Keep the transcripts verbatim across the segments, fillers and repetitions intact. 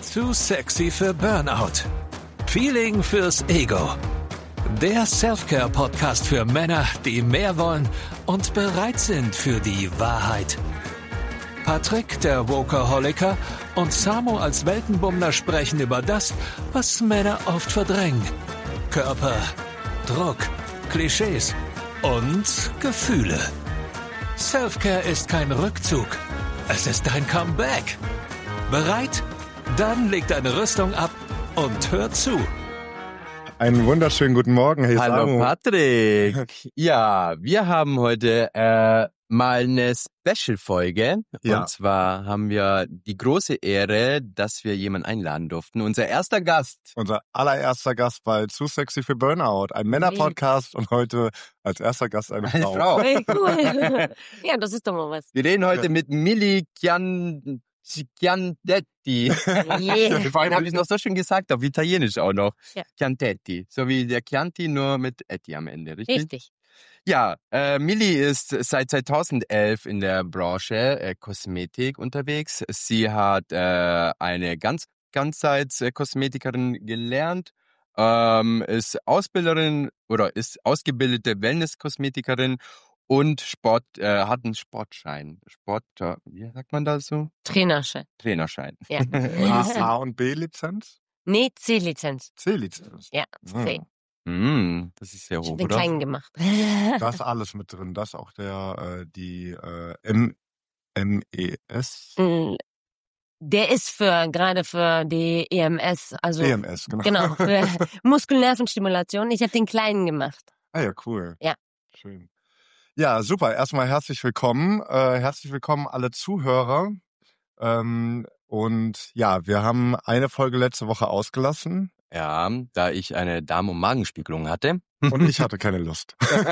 Zu sexy für Burnout. Feeling fürs Ego. Der Self-Care-Podcast für Männer, die mehr wollen und bereit sind für die Wahrheit. Patrick, der Workaholiker, und Samo als Weltenbummler sprechen über das, was Männer oft verdrängen. Körper, Druck, Klischees und Gefühle. Self-Care ist kein Rückzug. Es ist dein Comeback. Bereit? Dann leg deine Rüstung ab und hör zu. Einen wunderschönen guten Morgen, hey Hallo Samu. Patrick. Ja, wir haben heute äh, mal eine Special-Folge. Ja. Und zwar haben wir die große Ehre, dass wir jemanden einladen durften. Unser erster Gast. Unser allererster Gast bei Zu sexy für Burnout, ein Männer-Podcast und heute als erster Gast eine Eine Frau. Frau. Hey, cool. Ja, das ist doch mal was. Wir reden heute Ja. mit Milli Chian... Chiantetti. Yeah. Vorhin habe ich es noch so schön gesagt, auf Italienisch auch noch. Ja. Chiantetti. So wie der Chianti, nur mit Etti am Ende, richtig? Richtig. Ja, äh, Milli ist seit zweitausendelf in der Branche äh, Kosmetik unterwegs. Sie hat äh, eine ganz Ganzheits-Kosmetikerin gelernt, ähm, ist Ausbilderin oder ist ausgebildete Wellness-Kosmetikerin und Sport, äh, hat einen Sportschein. Sport, äh, wie sagt man das so? Trainerschein. Trainerschein. Ja. A, A und B-Lizenz? Nee, C-Lizenz. C-Lizenz. Ja, C. Mm, das ist sehr Ich hoch, hab den oder? kleinen gemacht. Da ist alles mit drin. Das auch der, äh, die äh, M M E S. Mm, Der ist für, gerade für die E M S, also E M S, genau. genau, für Muskelnervenstimulation. Ich habe den kleinen gemacht. Ah ja, cool. Ja. Schön. Ja, super. Erstmal herzlich willkommen. Äh, herzlich willkommen alle Zuhörer. Ähm, und ja, wir haben eine Folge letzte Woche ausgelassen Ja, da ich eine Darm- und Magenspiegelung hatte. und ich hatte keine Lust.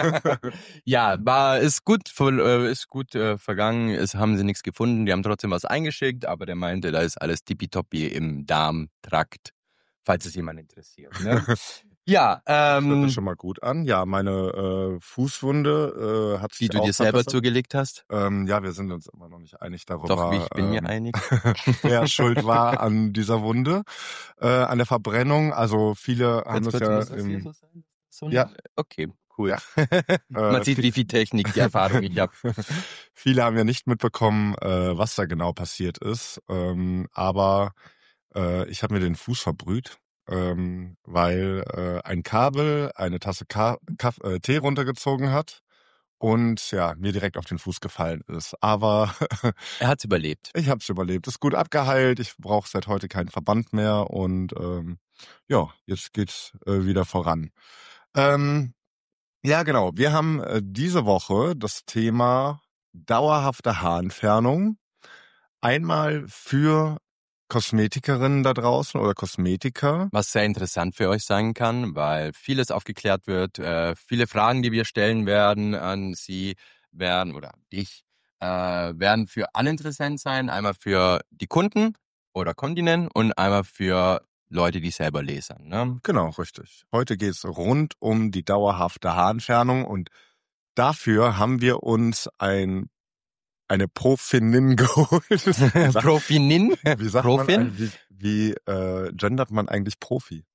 Ja, war ist gut, voll, äh, ist gut äh, vergangen. Es haben sie nichts gefunden. Die haben trotzdem was eingeschickt, aber der meinte, da ist alles tippitoppi im Darmtrakt, falls es jemand interessiert. Ne? Ja, Das hört ähm, sich schon mal gut an. Ja, meine äh, Fußwunde äh, hat sich die du auch dir selber verbessert. zugelegt hast. Ähm, ja, wir sind uns immer noch nicht einig darüber. Doch, ich bin mir ähm, einig. wer schuld war an dieser Wunde, äh, an der Verbrennung. Also viele haben Jetzt das wird- ja muss das hier im, so sein? So Ja. eine- Okay, cool. Ja. Man äh, sieht, wie viel Technik, die Erfahrung ich habe. viele haben ja nicht mitbekommen, äh, was da genau passiert ist. Ähm, aber äh, ich habe mir den Fuß verbrüht, ähm, weil äh, ein Kabel eine Tasse Ka Kaff äh, Tee runtergezogen hat und ja, mir direkt auf den Fuß gefallen ist. Aber Er hat's überlebt. ich habe es überlebt. Ist gut abgeheilt. Ich brauche seit heute keinen Verband mehr und ähm, ja, jetzt geht's äh, wieder voran. Ähm, ja, genau. Wir haben äh, diese Woche das Thema dauerhafte Haarentfernung. Einmal für Kosmetikerinnen da draußen oder Kosmetiker. Was sehr interessant für euch sein kann, weil vieles aufgeklärt wird. Äh, viele Fragen, die wir stellen werden an Sie werden oder dich, äh, werden für alle interessant sein. Einmal für die Kunden oder Kundinnen und einmal für Leute, die selber lesen. Ne? Genau, richtig. Heute geht's rund um die dauerhafte Haarentfernung und dafür haben wir uns ein eine Profinin geholt. Profinin? Wie sagt Profin? man, wie, wie äh, gendert man eigentlich Profi?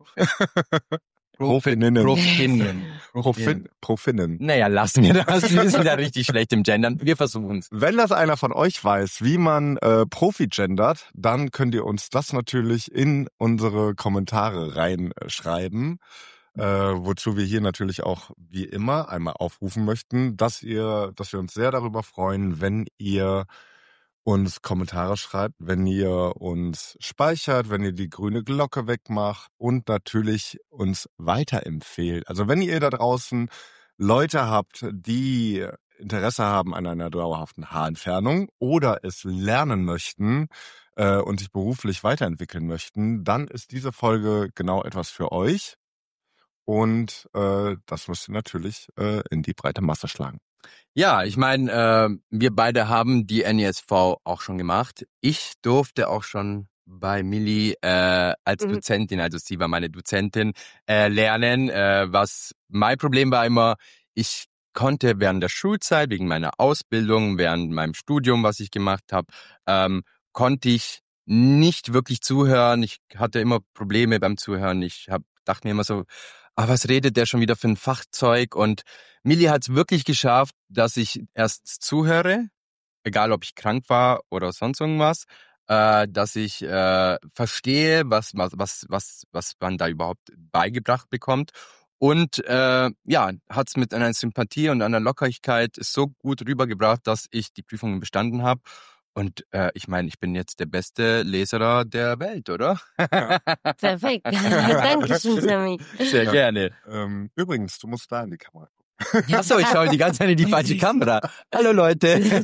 Profin- Profininnen. Profinen. Profin, Profinnen. Naja, lassen wir das. Wir sind ja richtig schlecht im Gendern. Wir versuchen es. Wenn das einer von euch weiß, wie man äh, Profi gendert, dann könnt ihr uns das natürlich in unsere Kommentare reinschreiben, äh, wozu wir hier natürlich auch wie immer einmal aufrufen möchten, dass ihr, dass wir uns sehr darüber freuen, wenn ihr uns Kommentare schreibt, wenn ihr uns speichert, wenn ihr die grüne Glocke wegmacht und natürlich uns weiterempfehlt. Also wenn ihr da draußen Leute habt, die Interesse haben an einer dauerhaften Haarentfernung oder es lernen möchten äh, und sich beruflich weiterentwickeln möchten, dann ist diese Folge genau etwas für euch. Und äh, das müsst ihr natürlich äh, in die breite Masse schlagen. Ja, ich meine, äh, wir beide haben die N E S V auch schon gemacht. Ich durfte auch schon bei Milli äh, als Mhm. Dozentin, also sie war meine Dozentin, äh, lernen. Äh, was mein Problem war immer, ich konnte während der Schulzeit, wegen meiner Ausbildung, während meinem Studium, was ich gemacht habe, ähm, konnte ich nicht wirklich zuhören. Ich hatte immer Probleme beim Zuhören. Ich hab, dachte mir immer so, ah, was redet der schon wieder für ein Fachzeug? Und Milli hat es wirklich geschafft, dass ich erst zuhöre, egal ob ich krank war oder sonst irgendwas, äh, dass ich äh, verstehe, was, was, was, was, was man da überhaupt beigebracht bekommt. Und äh, ja, hat es mit einer Sympathie und einer Lockerigkeit so gut rübergebracht, dass ich die Prüfungen bestanden habe. Und äh, ich meine, ich bin jetzt der beste Leser der Welt, oder? Ja. Perfekt. Dankeschön, Sammy. Sehr Ja. gerne. Ähm, übrigens, du musst da in die Kamera gucken. Achso, ich schaue die ganze Zeit in die falsche Kamera. Hallo Leute.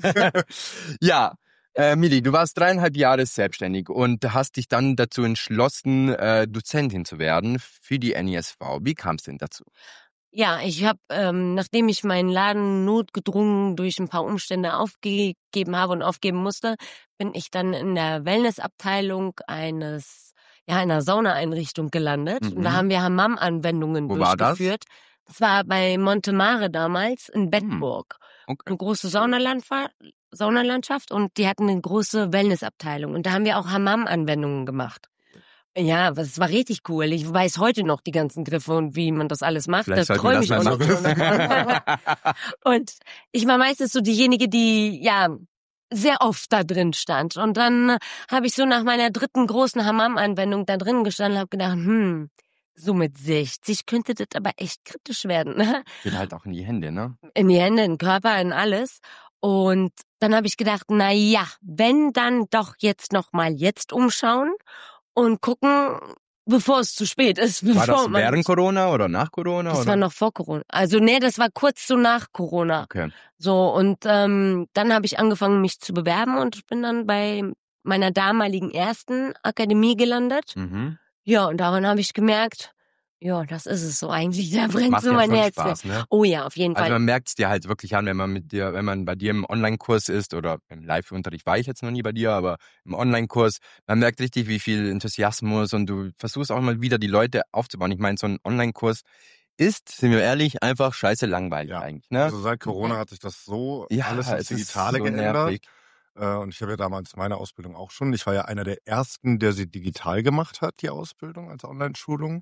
Ja, äh, Milli, du warst dreieinhalb Jahre selbstständig und hast dich dann dazu entschlossen, äh, Dozentin zu werden für die N I S V. Wie kam es denn dazu? Ja, ich habe, ähm, nachdem ich meinen Laden notgedrungen durch ein paar Umstände aufgegeben habe und aufgeben musste, bin ich dann in der Wellnessabteilung eines, ja, einer Saunaeinrichtung gelandet. Mhm. Und da haben wir Hammam-Anwendungen Wo war das? durchgeführt. Das war bei Montemare damals in Bedburg. Okay. Eine große Saunalandfa- Saunalandschaft und die hatten eine große Wellnessabteilung. Und da haben wir auch Hammam-Anwendungen gemacht. Ja, das war richtig cool. Ich weiß heute noch die ganzen Griffe und wie man das alles macht. Vielleicht Da sollten wir träume das ich mal auch noch. machen. Und ich war meistens so diejenige, die ja sehr oft da drin stand. Und dann habe ich so nach meiner dritten großen Hammam-Anwendung da drin gestanden und habe gedacht, hm, so mit sechzig könnte das aber echt kritisch werden. Ne? Geht halt auch in die Hände, ne? In die Hände, in den Körper, in alles. Und dann habe ich gedacht, na ja, wenn dann doch jetzt noch mal jetzt umschauen und gucken, bevor es zu spät ist. War Bevor das man während Corona oder nach Corona? Das oder? war noch vor Corona. Also nee, das war kurz so nach Corona. Okay. So, und ähm, dann habe ich angefangen, mich zu bewerben und bin dann bei meiner damaligen ersten Akademie gelandet. Mhm. Ja, und daran habe ich gemerkt, ja, das ist es so eigentlich. Da brennt Macht so ja mein schon Herz. Spaß, ne? Oh ja, auf jeden Also Fall. man merkt es dir halt wirklich an, wenn man mit dir, wenn man bei dir im Online-Kurs ist oder im Live-Unterricht war ich jetzt noch nie bei dir, aber im Online-Kurs, man merkt richtig, wie viel Enthusiasmus und du versuchst auch mal wieder die Leute aufzubauen. Ich meine, so ein Online-Kurs ist, sind wir ehrlich, einfach scheiße langweilig Ja. eigentlich, ne? Also seit Corona hat sich das so Ja, alles ins es ist Digitale so geändert. nervig. Äh, Und ich habe ja damals meine Ausbildung auch schon. Ich war ja einer der ersten, der sie digital gemacht hat, die Ausbildung als Online-Schulung.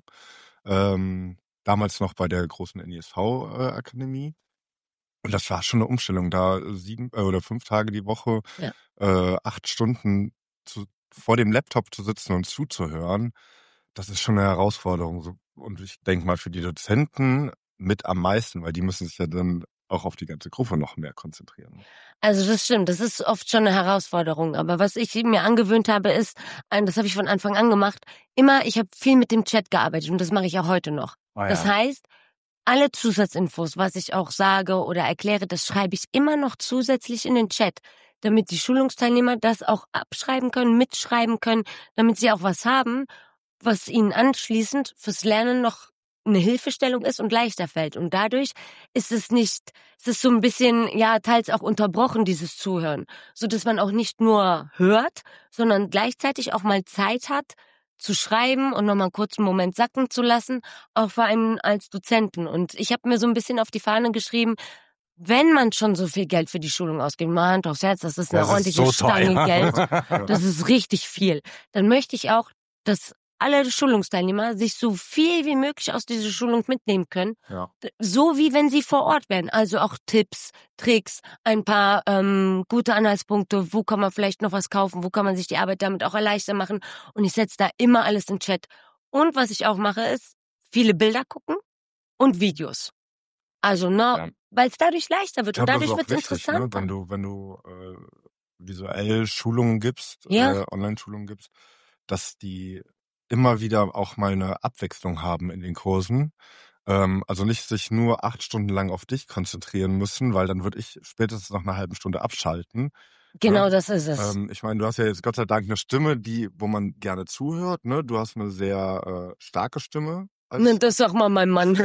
Ähm, damals noch bei der großen N I S V-Akademie. Und das war schon eine Umstellung, da sieben äh, oder fünf Tage die Woche, Ja. äh, acht Stunden zu, vor dem Laptop zu sitzen und zuzuhören. Das ist schon eine Herausforderung. So. Und ich denke mal für die Dozenten mit am meisten, weil die müssen sich ja dann auch auf die ganze Gruppe noch mehr konzentrieren. Also das stimmt, das ist oft schon eine Herausforderung. Aber was ich mir angewöhnt habe, ist, und das habe ich von Anfang an gemacht, immer, ich habe viel mit dem Chat gearbeitet und das mache ich auch heute noch. Oh ja. Das heißt, alle Zusatzinfos, was ich auch sage oder erkläre, das schreibe ich immer noch zusätzlich in den Chat, damit die Schulungsteilnehmer das auch abschreiben können, mitschreiben können, damit sie auch was haben, was ihnen anschließend fürs Lernen noch eine Hilfestellung ist und leichter fällt. Und dadurch ist es nicht, es ist so ein bisschen, ja, teils auch unterbrochen, dieses Zuhören, so dass man auch nicht nur hört, sondern gleichzeitig auch mal Zeit hat, zu schreiben und nochmal einen kurzen Moment sacken zu lassen, auch vor allem als Dozenten. Und ich habe mir so ein bisschen auf die Fahne geschrieben, wenn man schon so viel Geld für die Schulung ausgibt, mal Hand aufs Herz, das ist eine Das ist ordentliche so Stange teuer. Geld, das ist richtig viel, dann möchte ich auch, dass alle Schulungsteilnehmer sich so viel wie möglich aus dieser Schulung mitnehmen können, Ja. so wie wenn sie vor Ort wären. Also auch Tipps, Tricks, ein paar ähm, gute Anhaltspunkte, wo kann man vielleicht noch was kaufen, wo kann man sich die Arbeit damit auch erleichtern machen. Und ich setze da immer alles in Chat. Und was ich auch mache, ist viele Bilder gucken und Videos. Also, ne, Ja. weil es dadurch leichter wird Ich und glaube, das dadurch ist wird auch es wichtig, ne? interessanter. wenn du, wenn du äh, visuell Schulungen gibst, Ja. äh, Online-Schulungen gibst, dass die immer wieder auch mal eine Abwechslung haben in den Kursen. Ähm, also nicht sich nur acht Stunden lang auf dich konzentrieren müssen, weil dann würde ich spätestens nach einer halben Stunde abschalten. Genau, Ja. das ist es. Ähm, ich meine, du hast ja jetzt Gott sei Dank eine Stimme, die, wo man gerne zuhört. Ne? Du hast eine sehr äh, starke Stimme. Als, Ne, das sag mal mein Mann.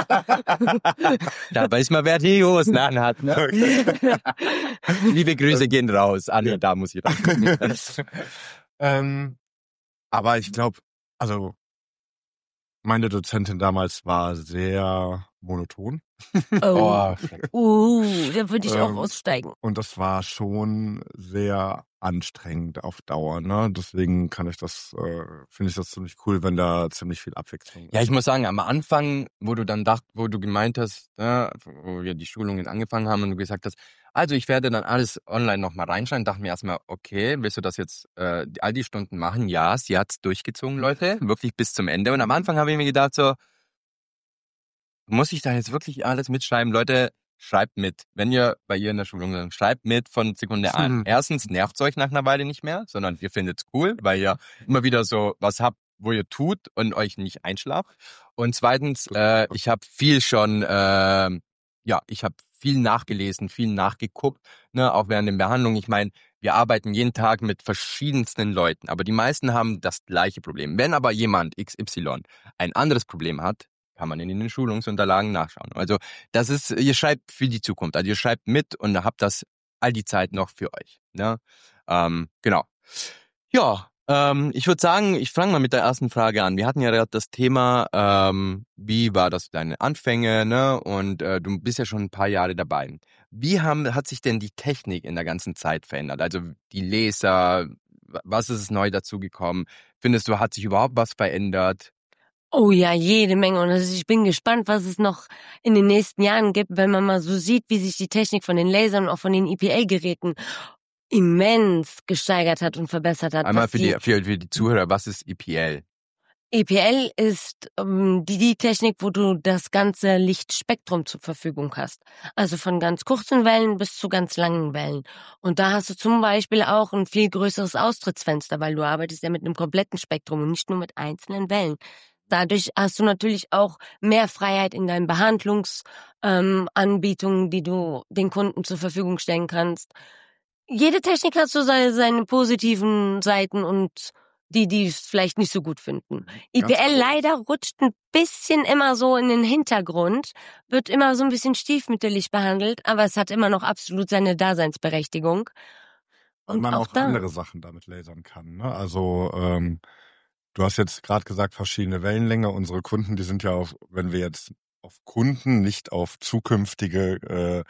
Da weiß man, wer die Hosen anhat, ne? Liebe Grüße gehen raus. Ah, nee, da muss ich raus. ähm, aber ich glaube, also meine Dozentin damals war sehr monoton. Oh, Oh, schrecklich. uh, da würde ich auch Ähm, aussteigen. Und das war schon sehr anstrengend auf Dauer, ne? Deswegen kann ich das, äh, finde ich das ziemlich cool, wenn da ziemlich viel Abwechslung Ja, ist. ich muss sagen, am Anfang, wo du dann dacht, wo du gemeint hast, ne, wo wir die Schulungen angefangen haben und du gesagt hast, also ich werde dann alles online nochmal reinschreiben, dachte mir erstmal, okay, willst du das jetzt äh, all die Stunden machen? Ja, sie hat's durchgezogen, Leute, wirklich bis zum Ende. Und am Anfang habe ich mir gedacht so, muss ich da jetzt wirklich alles mitschreiben? Leute, schreibt mit. Wenn ihr bei ihr in der Schulung seid, schreibt mit von Sekunde an. Erstens nervt's euch nach einer Weile nicht mehr, sondern ihr findet's cool, weil ihr immer wieder so was habt, wo ihr tut und euch nicht einschlaft. Und zweitens, äh, ich habe viel schon, äh, ja, ich habe viel nachgelesen, viel nachgeguckt, ne, auch während der Behandlung. Ich meine, wir arbeiten jeden Tag mit verschiedensten Leuten, aber die meisten haben das gleiche Problem. Wenn aber jemand X Y ein anderes Problem hat, kann man in den Schulungsunterlagen nachschauen. Also das ist, ihr schreibt für die Zukunft, also ihr schreibt mit und habt das all die Zeit noch für euch. Ne? Ähm, genau. Ja, ähm, ich würde sagen, ich fange mal mit der ersten Frage an. Wir hatten ja gerade das Thema, ähm, wie war das deine Anfänge, ne? Und äh, du bist ja schon ein paar Jahre dabei. Wie haben, hat sich denn die Technik in der ganzen Zeit verändert? Also die Laser, was ist neu dazugekommen? Findest du, hat sich überhaupt was verändert? Oh ja, jede Menge. Und also ich bin gespannt, was es noch in den nächsten Jahren gibt, wenn man mal so sieht, wie sich die Technik von den Lasern und auch von den I P L-Geräten immens gesteigert hat und verbessert hat. Einmal Was für die die, für, für die Zuhörer, was ist I P L? E P L ist ähm, die, die Technik, wo du das ganze Lichtspektrum zur Verfügung hast. Also von ganz kurzen Wellen bis zu ganz langen Wellen. Und da hast du zum Beispiel auch ein viel größeres Austrittsfenster, weil du arbeitest ja mit einem kompletten Spektrum und nicht nur mit einzelnen Wellen. Dadurch hast du natürlich auch mehr Freiheit in deinen Behandlungsanbietungen, ähm, Anbietungen, die du den Kunden zur Verfügung stellen kannst. Jede Technik hat so seine, seine positiven Seiten und die, die es vielleicht nicht so gut finden. I P L leider rutscht ein bisschen immer so in den Hintergrund, wird immer so ein bisschen stiefmütterlich behandelt, aber es hat immer noch absolut seine Daseinsberechtigung. Weil Und man auch auch da. andere Sachen damit lasern kann. Ne? Also ähm, du hast jetzt gerade gesagt, verschiedene Wellenlänge. Unsere Kunden, die sind ja auf, wenn wir jetzt auf Kunden, nicht auf zukünftige äh,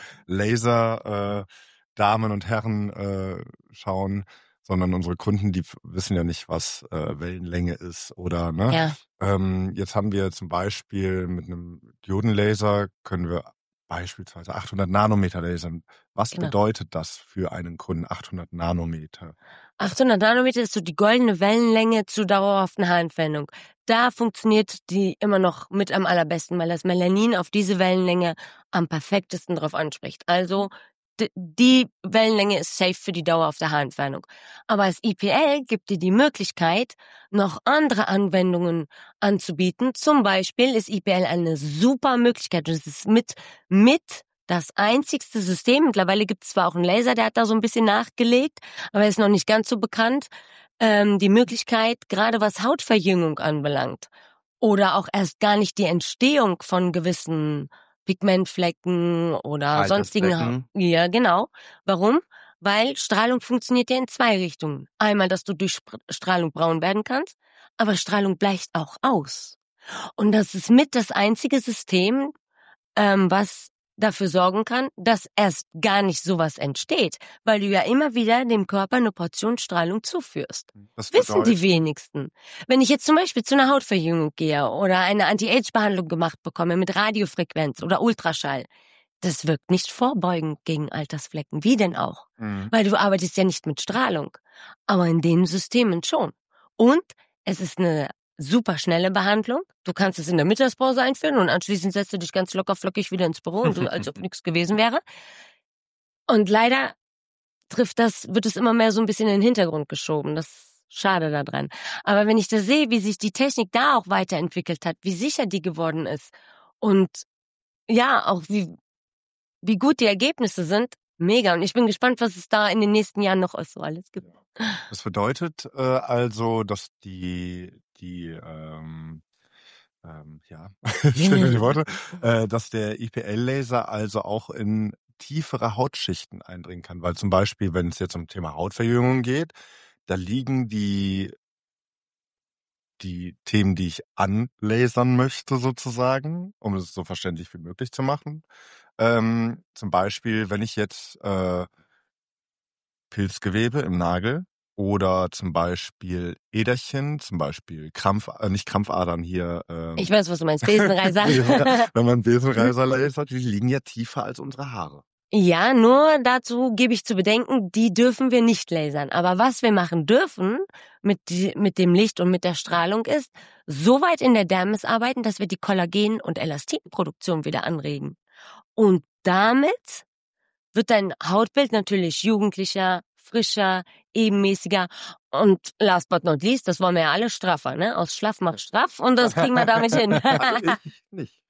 Laser äh, Damen und Herren äh, schauen, sondern unsere Kunden, die f- wissen ja nicht, was äh, Wellenlänge ist oder ne. Ja. Ähm, jetzt haben wir zum Beispiel mit einem Diodenlaser können wir beispielsweise achthundert Nanometer lasern. Was Genau. bedeutet das für einen Kunden, achthundert Nanometer? achthundert Nanometer ist so die goldene Wellenlänge zur dauerhaften Haarentfernung. Da funktioniert die immer noch mit am allerbesten, weil das Melanin auf diese Wellenlänge am perfektesten drauf anspricht. Also d- die Wellenlänge ist safe für die dauerhafte Haarentfernung. Aber das I P L gibt dir die Möglichkeit, noch andere Anwendungen anzubieten. Zum Beispiel ist I P L eine super Möglichkeit und es ist mit, mit das einzigste System. Mittlerweile gibt es zwar auch einen Laser, der hat da so ein bisschen nachgelegt, aber ist noch nicht ganz so bekannt. Ähm, die Möglichkeit, gerade was Hautverjüngung anbelangt oder auch erst gar nicht die Entstehung von gewissen Pigmentflecken oder sonstigen. Ha- Altersflecken. Ja, genau. Warum? Weil Strahlung funktioniert ja in zwei Richtungen. Einmal, dass du durch Spr- Strahlung braun werden kannst, aber Strahlung bleicht auch aus. Und das ist mit das einzige System, ähm, was dafür sorgen kann, dass erst gar nicht sowas entsteht, weil du ja immer wieder dem Körper eine Portion Strahlung zuführst. Das Wissen die bedeutet, wenigsten. Wenn ich jetzt zum Beispiel zu einer Hautverjüngung gehe oder eine Anti-Age-Behandlung gemacht bekomme mit Radiofrequenz oder Ultraschall, das wirkt nicht vorbeugend gegen Altersflecken. Wie denn auch? Mhm. Weil du arbeitest ja nicht mit Strahlung. Aber in den Systemen schon. Und es ist eine super schnelle Behandlung. Du kannst es in der Mittagspause einführen und anschließend setzt du dich ganz locker flockig wieder ins Büro und du, als ob nichts gewesen wäre. Und leider trifft das, wird es immer mehr so ein bisschen in den Hintergrund geschoben. Das ist schade daran. Aber wenn ich da sehe, wie sich die Technik da auch weiterentwickelt hat, wie sicher die geworden ist und ja, auch wie, wie gut die Ergebnisse sind, mega. Und ich bin gespannt, was es da in den nächsten Jahren noch so alles gibt. das bedeutet äh, also, dass die, die ähm, ähm, ja, ich finde die Worte, äh, dass der I P L-Laser also auch in tiefere Hautschichten eindringen kann. Weil zum Beispiel, wenn es jetzt um Thema Hautverjüngung geht, da liegen die die Themen, die ich anlasern möchte sozusagen, um es so verständlich wie möglich zu machen. Ähm, zum Beispiel, wenn ich jetzt äh, Pilzgewebe im Nagel oder zum Beispiel Äderchen, zum Beispiel Krampf, äh, nicht Krampfadern hier. Ähm, Ich weiß, was du meinst, Besenreißer. ja, wenn man Besenreißer lasert, die liegen ja tiefer als unsere Haare. Ja, nur dazu gebe ich zu bedenken, die dürfen wir nicht lasern. Aber was wir machen dürfen mit, die, mit dem Licht und mit der Strahlung ist, so weit in der Dermis arbeiten, dass wir die Kollagen- und Elastinproduktion wieder anregen. Und damit wird dein Hautbild natürlich jugendlicher, frischer, ebenmäßiger und last but not least, das wollen wir ja alle, straffer, ne? Aus schlaff macht straff und das kriegen wir damit hin. Also ich nicht.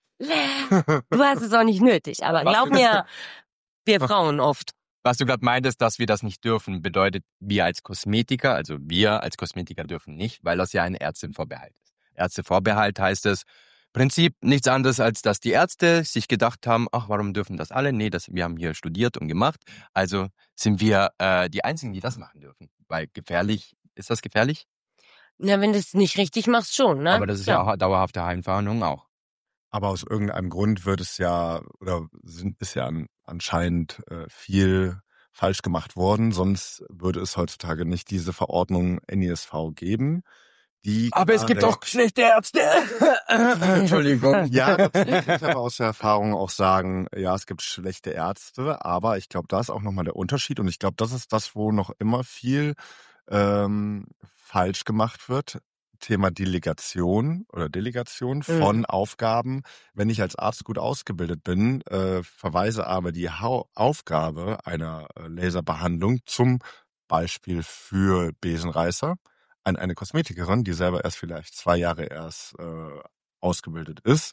Du hast es auch nicht nötig, aber Was glaub du- mir, wir Frauen oft. Was du gerade meintest, dass wir das nicht dürfen, bedeutet, wir als Kosmetiker, also wir als Kosmetiker dürfen nicht, weil das ja ein Ärztinvorbehalt ist. Ärztevorbehalt heißt es, Prinzip nichts anderes, als dass die Ärzte sich gedacht haben, ach, warum dürfen das alle? Nee, das, wir haben hier studiert und gemacht, also sind wir äh, die Einzigen, die das machen dürfen. Weil gefährlich, ist das gefährlich? Na, wenn du es nicht richtig machst, schon, ne? Aber das ist ja, auch dauerhafte Heimverhandlung auch. Aber aus irgendeinem Grund wird es ja, oder sind, ist ja an, anscheinend äh, viel falsch gemacht worden, sonst würde es heutzutage nicht diese Verordnung N I S V geben. Die Aber es gibt klare- auch schlechte Ärzte. Entschuldigung. Ja, natürlich kann ich aber aus der Erfahrung auch sagen, ja, es gibt schlechte Ärzte, aber ich glaube, da ist auch nochmal der Unterschied und ich glaube, das ist das, wo noch immer viel ähm, falsch gemacht wird. Thema Delegation oder Delegation von Mhm. Aufgaben. Wenn ich als Arzt gut ausgebildet bin, äh, verweise aber die Hau- Aufgabe einer äh, Laserbehandlung zum Beispiel für Besenreißer an eine Kosmetikerin, die selber erst vielleicht zwei Jahre erst äh, ausgebildet ist,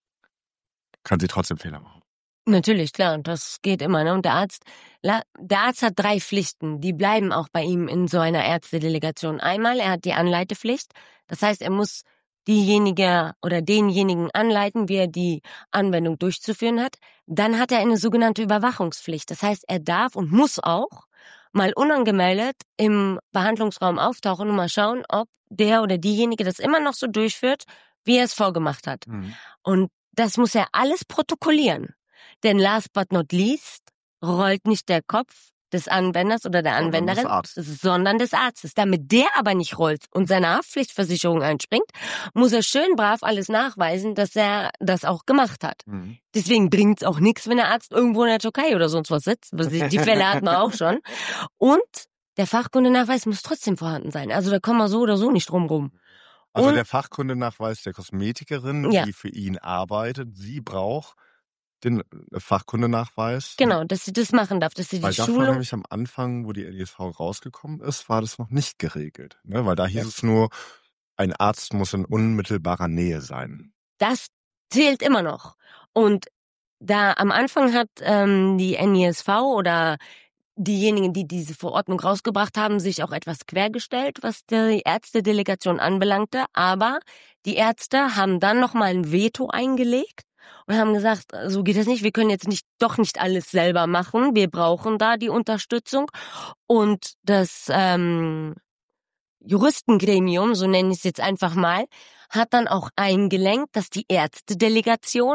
kann sie trotzdem Fehler machen. Natürlich, klar, das geht immer, ne? Und der Arzt, la- der Arzt hat drei Pflichten, die bleiben auch bei ihm in so einer Ärztedelegation. Einmal, er hat die Anleitepflicht, das heißt, er muss diejenige oder denjenigen anleiten, wie er die Anwendung durchzuführen hat. Dann hat er eine sogenannte Überwachungspflicht, das heißt, er darf und muss auch mal unangemeldet im Behandlungsraum auftauchen und mal schauen, ob der oder diejenige das immer noch so durchführt, wie er es vorgemacht hat. Und das muss er alles protokollieren. Denn last but not least rollt nicht der Kopf des Anwenders oder der Sondern Anwenderin, des Arztes. sondern des Arztes. Damit der aber nicht rollt und seine Haftpflichtversicherung einspringt, muss er schön brav alles nachweisen, dass er das auch gemacht hat. Mhm. Deswegen bringt's auch nichts, wenn der Arzt irgendwo in der Türkei oder sonst was sitzt. Die Fälle hatten wir auch schon. Und der Fachkundenachweis muss trotzdem vorhanden sein. Also da kommen wir so oder so nicht drum rum. Also Und- der Fachkundenachweis der Kosmetikerin, Ja. die für ihn arbeitet, sie braucht den Fachkundenachweis. Genau, dass sie das machen darf, dass sie die Weil das war Schulung... nämlich am Anfang, wo die N I S V rausgekommen ist, war das noch nicht geregelt. Ne? Weil da hieß Ja. es nur, ein Arzt muss in unmittelbarer Nähe sein. Das zählt immer noch. Und da am Anfang hat ähm, die N I S V oder diejenigen, die diese Verordnung rausgebracht haben, sich auch etwas quergestellt, was die Ärztedelegation anbelangte. Aber die Ärzte haben dann nochmal ein Veto eingelegt und haben gesagt, so geht das nicht. Wir können jetzt nicht doch nicht alles selber machen. Wir brauchen da die Unterstützung. Und das ähm, Juristengremium, so nenne ich es jetzt einfach mal, hat dann auch eingelenkt, dass die Ärztedelegation,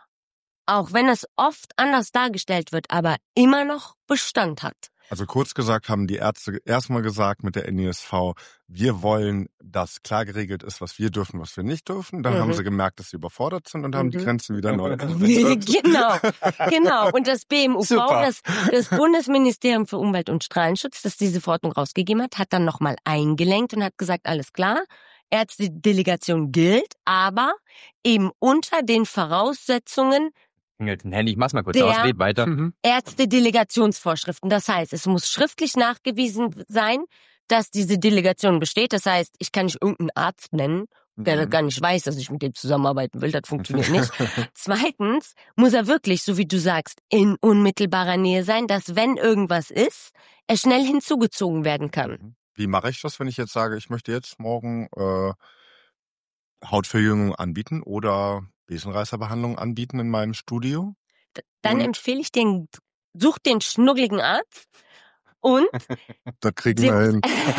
auch wenn es oft anders dargestellt wird, aber immer noch Bestand hat. Also kurz gesagt haben die Ärzte erstmal gesagt mit der N I S V, wir wollen, dass klar geregelt ist, was wir dürfen, was wir nicht dürfen. Dann Mhm. haben sie gemerkt, dass sie überfordert sind und haben die Mhm. Grenzen wieder neu. Genau, genau. Und das B M U V, Super. das, das Bundesministerium für Umwelt und Strahlenschutz, das diese Verordnung rausgegeben hat, hat dann nochmal eingelenkt und hat gesagt, alles klar, Ärztedelegation gilt, aber eben unter den Voraussetzungen Klingelt ein Handy, ich mach's mal kurz Der- aus, red weiter. Ärztedelegationsvorschriften. Das heißt, es muss schriftlich nachgewiesen sein, dass diese Delegation besteht. Das heißt, ich kann nicht irgendeinen Arzt nennen, der das gar nicht weiß, dass ich mit dem zusammenarbeiten will. Das funktioniert nicht. Zweitens muss er wirklich, so wie du sagst, in unmittelbarer Nähe sein, dass wenn irgendwas ist, er schnell hinzugezogen werden kann. Wie mache ich das, wenn ich jetzt sage, ich möchte jetzt morgen äh, Hautverjüngung anbieten oder Besenreißerbehandlung anbieten in meinem Studio? Dann Und- empfehle ich den, such den schnuckligen Arzt Und Das kriegen wir hin.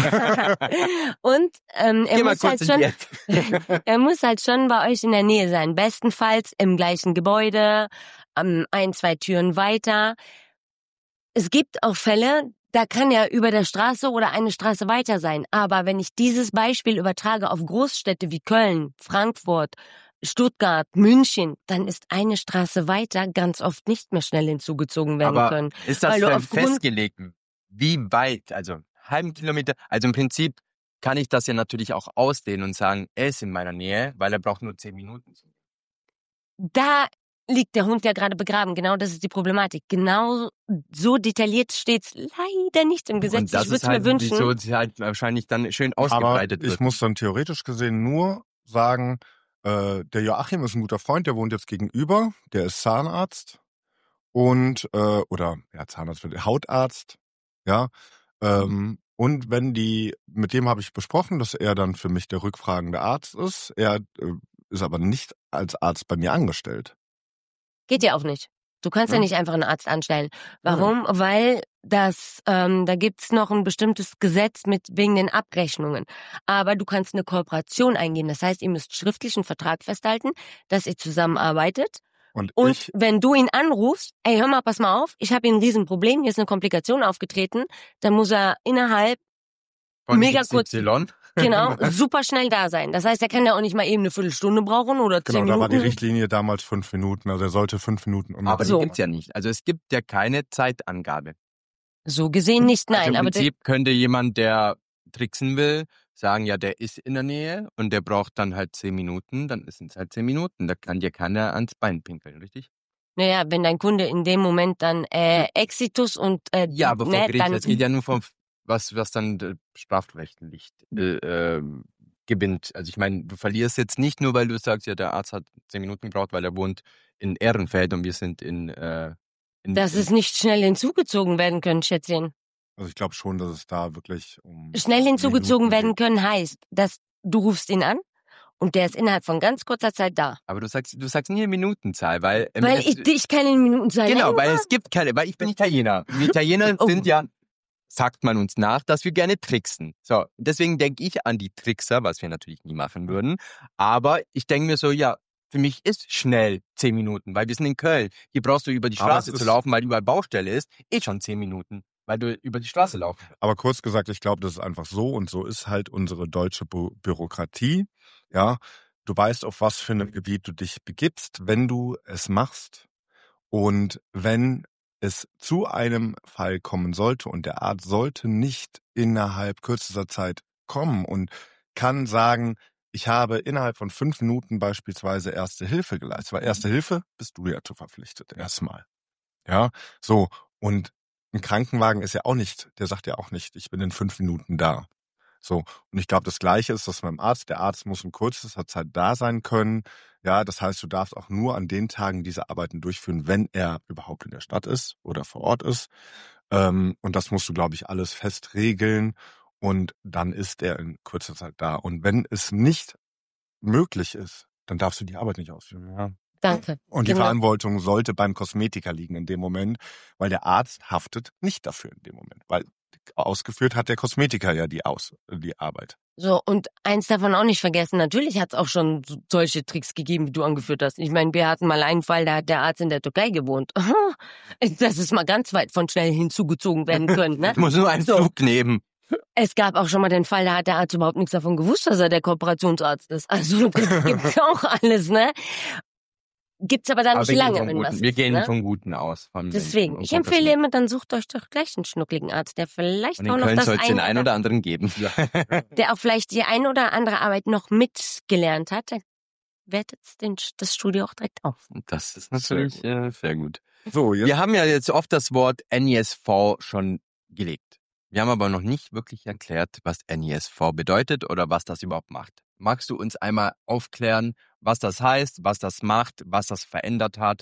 und ähm, er Geh mal muss kurz halt schon, in er muss halt schon bei euch in der Nähe sein. Bestenfalls im gleichen Gebäude, ähm, ein, zwei Türen weiter. Es gibt auch Fälle, da kann er über der Straße oder eine Straße weiter sein. Aber wenn ich dieses Beispiel übertrage auf Großstädte wie Köln, Frankfurt, Stuttgart, München, dann ist eine Diet weiter ganz oft nicht mehr schnell hinzugezogen werden Aber können. ist das Weil du denn aufgrund- festgelegt, wie weit, also halben Kilometer, also im Prinzip kann ich das ja natürlich auch ausdehnen und sagen, er ist in meiner Nähe, weil er braucht nur zehn Minuten. Da liegt der Hund ja gerade begraben. Genau das ist die Problematik. Genau so detailliert steht's leider nicht im Gesetz. Und das Ich würde ist es halt, mir wünschen. wieso es halt wahrscheinlich dann schön Aber ausgebreitet ich wird. muss dann theoretisch gesehen nur sagen, äh, der Joachim ist ein guter Freund, der wohnt jetzt gegenüber, der ist Zahnarzt und, äh, oder, ja, Zahnarzt, Hautarzt, ja, ähm, und wenn die, mit dem habe ich besprochen, dass er dann für mich der rückfragende Arzt ist, er äh, ist aber nicht als Arzt bei mir angestellt. Geht ja auch nicht. Du kannst ja, Ja. nicht einfach einen Arzt anstellen. Warum? Weil das, ähm, da gibt's noch ein bestimmtes Gesetz mit wegen den Abrechnungen. Aber du kannst eine Kooperation eingehen. Das heißt, ihr müsst schriftlich einen Vertrag festhalten, dass ihr zusammenarbeitet. Und, Und ich, wenn du ihn anrufst, ey, hör mal, pass mal auf, ich habe hier ein Riesenproblem, hier ist eine Komplikation aufgetreten, dann muss er innerhalb Von mega X kurz, Y. genau, super schnell da sein. Das heißt, er kann ja auch nicht mal eben eine Viertelstunde brauchen oder zehn genau, da war die Minuten. Richtlinie damals fünf Minuten, also er sollte fünf Minuten Aber unbedingt. die So. gibt's ja nicht. Also es gibt ja keine Zeitangabe. So gesehen nicht, nein. Also im aber der- Prinzip könnte jemand, der tricksen will, sagen, ja, der ist in der Nähe und der braucht dann halt zehn Minuten, dann sind es halt zehn Minuten. Da kann dir keiner ans Bein pinkeln, richtig? Naja, wenn dein Kunde in dem Moment dann äh, Exitus und äh, Ja, aber vor ne, Gericht, dann es geht ja nur vom, was, was dann äh, strafrechtlich äh, ähm, gewinnt. Also ich meine, du verlierst jetzt nicht nur, weil du sagst, ja, der Arzt hat zehn Minuten gebraucht, weil er wohnt in Ehrenfeld und wir sind in... Äh, in dass es nicht schnell hinzugezogen werden können, Schätzchen. Also ich glaube schon, dass es da wirklich um Schnell hinzugezogen Minuten werden geht. können heißt, dass du rufst ihn an und der ist innerhalb von ganz kurzer Zeit da. Aber du sagst, du sagst nie eine Minutenzahl, weil... ähm, Weil es- ich dich keine Minuten sein Genau, weil es gibt keine, weil ich bin Italiener. Die Italiener Oh. sind ja, sagt man uns nach, dass wir gerne tricksen. So, deswegen denke ich an die Trickser, was wir natürlich nie machen würden. Aber ich denke mir so, ja, für mich ist schnell zehn Minuten, weil wir sind in Köln. Hier brauchst du über die Aber Straße es zu ist- laufen, weil überall Baustelle ist, eh schon zehn Minuten, weil du über die Straße laufst. Aber kurz gesagt, ich glaube, das ist einfach so und so ist halt unsere deutsche Bü Bürokratie. Ja, du weißt, auf was für ein Gebiet du dich begibst, wenn du es machst. Und wenn es zu einem Fall kommen sollte und der Arzt sollte nicht innerhalb kürzester Zeit kommen und kann sagen, ich habe innerhalb von fünf Minuten beispielsweise Erste Hilfe geleistet. Weil Erste Hilfe bist du ja zu verpflichtet, erstmal. Ja, so. Und ein Krankenwagen ist ja auch nicht, der sagt ja auch nicht, ich bin in fünf Minuten da. So. Und ich glaube, das Gleiche ist das beim Arzt. Der Arzt muss in kürzester Zeit da sein können. Ja, das heißt, du darfst auch nur an den Tagen diese Arbeiten durchführen, wenn er überhaupt in der Stadt ist oder vor Ort ist. Ähm, und das musst du, glaube ich, alles fest regeln. Und dann ist er in kurzer Zeit da. Und wenn es nicht möglich ist, dann darfst du die Arbeit nicht ausführen. Ja. Danke. Und die Genau. Verantwortung sollte beim Kosmetiker liegen in dem Moment, weil der Arzt haftet nicht dafür in dem Moment, weil ausgeführt hat der Kosmetiker ja die, Aus, die Arbeit. So, und eins davon auch nicht vergessen, natürlich hat es auch schon so- solche Tricks gegeben, wie du angeführt hast. Ich meine, wir hatten mal einen Fall, da hat der Arzt in der Türkei gewohnt. Das ist mal ganz weit von schnell hinzugezogen werden können, ne? Ich muss nur einen So. Flug nehmen. Es gab auch schon mal den Fall, da hat der Arzt überhaupt nichts davon gewusst, dass er der Kooperationsarzt ist. Also das gibt's auch alles, ne? Gibt's aber dann Aber nicht wir gehen lange, vom wenn Guten. was Wir ist, gehen ne? vom Guten aus. Von Deswegen, Menschen ich und empfehle Kosmetik. immer, dann sucht euch doch gleich einen schnuckligen Arzt, der vielleicht Und auch in noch Köln das soll es den eine einen oder anderen geben. der auch vielleicht die ein oder andere Arbeit noch mitgelernt hat, der wertet den, das Studio auch direkt auf. Das ist natürlich sehr gut. Äh, sehr gut. So, jetzt Wir haben ja jetzt oft das Wort N I S V schon gelegt. Wir haben aber noch nicht wirklich erklärt, was N I S V bedeutet oder was das überhaupt macht. Magst du uns einmal aufklären, was das heißt, was das macht, was das verändert hat?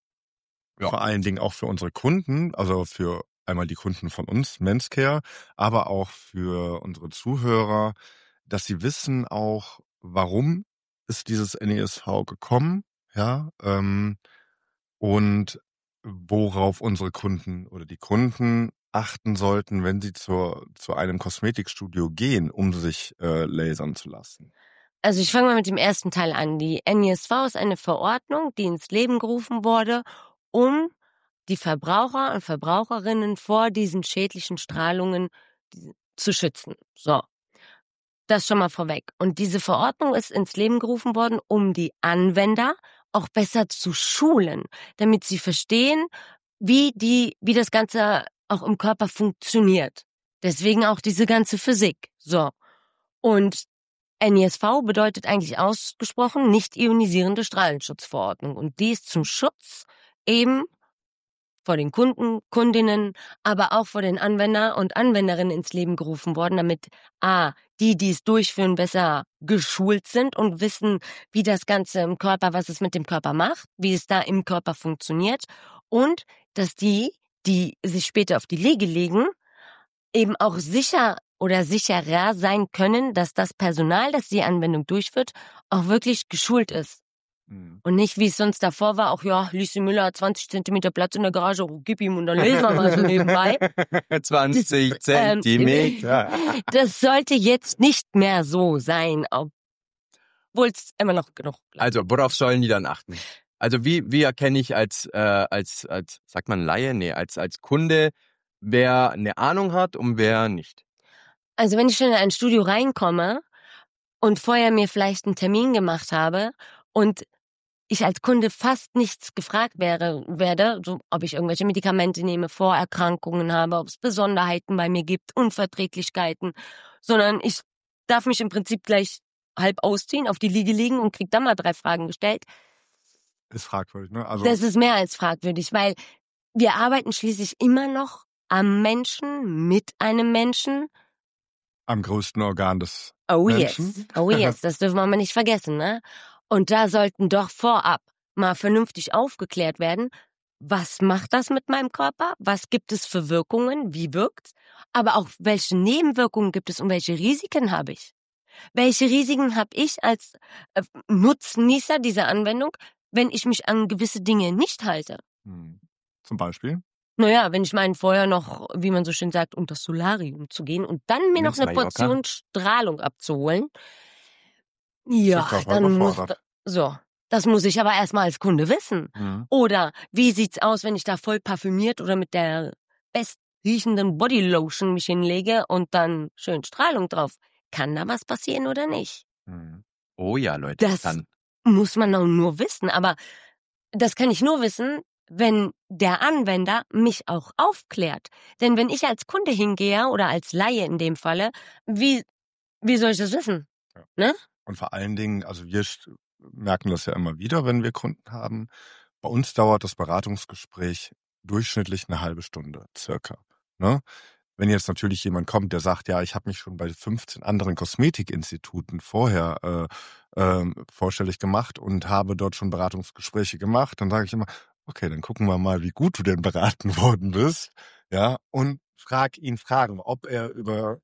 Ja. vor allen Dingen auch für unsere Kunden, also für einmal die Kunden von uns, Menscare, aber auch für unsere Zuhörer, dass sie wissen auch, warum ist dieses N I S V gekommen, ja, ähm, und worauf unsere Kunden oder die Kunden achten sollten, wenn sie zur, zu einem Kosmetikstudio gehen, um sich äh, lasern zu lassen? Also ich fange mal mit dem ersten Teil an. Die N I S V ist eine Verordnung, die ins Leben gerufen wurde, um die Verbraucher und Verbraucherinnen vor diesen schädlichen Strahlungen zu schützen. So, das schon mal vorweg. Und diese Verordnung ist ins Leben gerufen worden, um die Anwender auch besser zu schulen, damit sie verstehen, wie die, wie das Ganze auch im Körper funktioniert. Deswegen auch diese ganze Physik. So. Und N I S V bedeutet eigentlich ausgesprochen nicht ionisierende Strahlenschutzverordnung. Und die ist zum Schutz eben vor den Kunden, Kundinnen, aber auch vor den Anwender und Anwenderinnen ins Leben gerufen worden, damit a, die, die es durchführen, besser geschult sind und wissen, wie das Ganze im Körper, was es mit dem Körper macht, wie es da im Körper funktioniert und dass die, die sich später auf die Liege legen, eben auch sicher oder sicherer sein können, dass das Personal, das die Anwendung durchführt, auch wirklich geschult ist. Mhm. Und nicht, wie es sonst davor war, auch ja, Lisi Müller hat zwanzig Zentimeter Platz in der Garage, oh, gib ihm und dann lesen wir mal so nebenbei. zwanzig Das, ähm, Zentimeter. Das sollte jetzt nicht mehr so sein, obwohl es immer noch genug bleibt. Also, worauf sollen die dann achten? Also, wie, wie erkenne ich als, äh, als, als, sagt man Laie? Nee, als, als Kunde, wer eine Ahnung hat und wer nicht? Also wenn ich schon in ein Studio reinkomme und vorher mir vielleicht einen Termin gemacht habe und ich als Kunde fast nichts gefragt wäre, werde, so ob ich irgendwelche Medikamente nehme, Vorerkrankungen habe, ob es Besonderheiten bei mir gibt, Unverträglichkeiten, sondern ich darf mich im Prinzip gleich halb ausziehen, auf die Liege liegen und krieg dann mal drei Fragen gestellt. Ist fragwürdig, ne? Also Das ist mehr als fragwürdig, weil wir arbeiten schließlich immer noch am Menschen, mit einem Menschen. am größten Organ des Oh Menschen. yes, oh yes, das dürfen wir mal nicht vergessen, ne? Und da sollten doch vorab mal vernünftig aufgeklärt werden, was macht das mit meinem Körper? Was gibt es für Wirkungen? Wie wirkt's? Aber auch welche Nebenwirkungen gibt es und welche Risiken habe ich? Welche Risiken habe ich als äh, Nutznießer dieser Anwendung, wenn ich mich an gewisse Dinge nicht halte? Hm. Zum Beispiel? Naja, wenn ich meine, vorher noch, wie man so schön sagt, unter das Solarium zu gehen und dann mir noch Ins eine Mallorca. Portion Strahlung abzuholen, ja, Ist der Körper dann muss, gefordert. so, das muss ich aber erstmal als Kunde wissen. Mhm. Oder wie sieht's aus, wenn ich da voll parfümiert oder mit der bestriechenden Bodylotion mich hinlege und dann schön Strahlung drauf? Kann da was passieren oder nicht? Mhm. Oh ja, Leute. Das Dann. muss man auch nur wissen, aber das kann ich nur wissen, wenn der Anwender mich auch aufklärt. Denn wenn ich als Kunde hingehe oder als Laie in dem Falle, wie, wie soll ich das wissen? Ja. Ne? Und vor allen Dingen, also wir st- merken das ja immer wieder, wenn wir Kunden haben. Bei uns dauert das Beratungsgespräch durchschnittlich eine halbe Stunde circa. Ne? Wenn jetzt natürlich jemand kommt, der sagt, ja, ich habe mich schon bei fünfzehn anderen Kosmetikinstituten vorher äh, ähm, vorstellig gemacht und habe dort schon Beratungsgespräche gemacht, dann sage ich immer, okay, dann gucken wir mal, wie gut du denn beraten worden bist, ja, und frag ihn Fragen, ob er über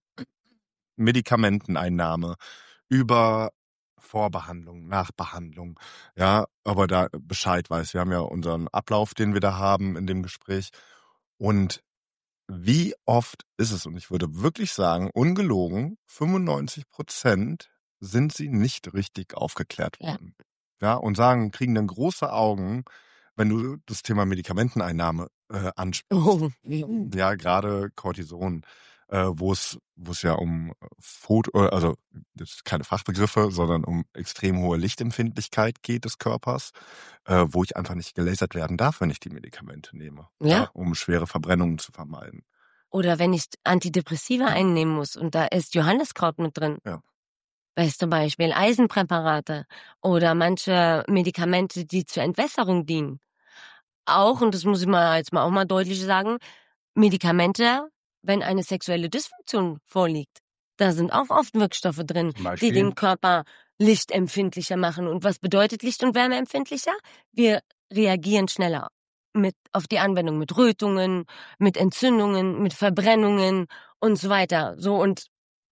Medikamenteneinnahme, über Vorbehandlung, Nachbehandlung, ja, aber da Bescheid weiß. Wir haben ja unseren Ablauf, den wir da haben in dem Gespräch. Und wie oft ist es, und ich würde wirklich sagen, ungelogen, fünfundneunzig Prozent sind sie nicht richtig aufgeklärt Ja. worden. Ja, und sagen, kriegen dann große Augen, wenn du das Thema Medikamenteneinnahme äh, ansprichst. Oh. Ja, gerade Cortison, äh, wo es wo es ja um Foto, also das sind keine Fachbegriffe, sondern um extrem hohe Lichtempfindlichkeit geht des Körpers, äh, wo ich einfach nicht gelasert werden darf, wenn ich die Medikamente nehme, Ja. um schwere Verbrennungen zu vermeiden. Oder wenn ich Antidepressiva einnehmen muss und da ist Johanniskraut mit drin. Ja. Weißt zum Beispiel Eisenpräparate oder manche Medikamente, die zur Entwässerung dienen. Auch, und das muss ich mal jetzt mal auch mal deutlich sagen, Medikamente, wenn eine sexuelle Dysfunktion vorliegt. Da sind auch oft Wirkstoffe drin, Zum die Beispiel? den Körper lichtempfindlicher machen. Und was bedeutet Licht- und Wärmeempfindlicher? Wir reagieren schneller mit auf die Anwendung mit Rötungen, mit Entzündungen, mit Verbrennungen und so weiter. So, und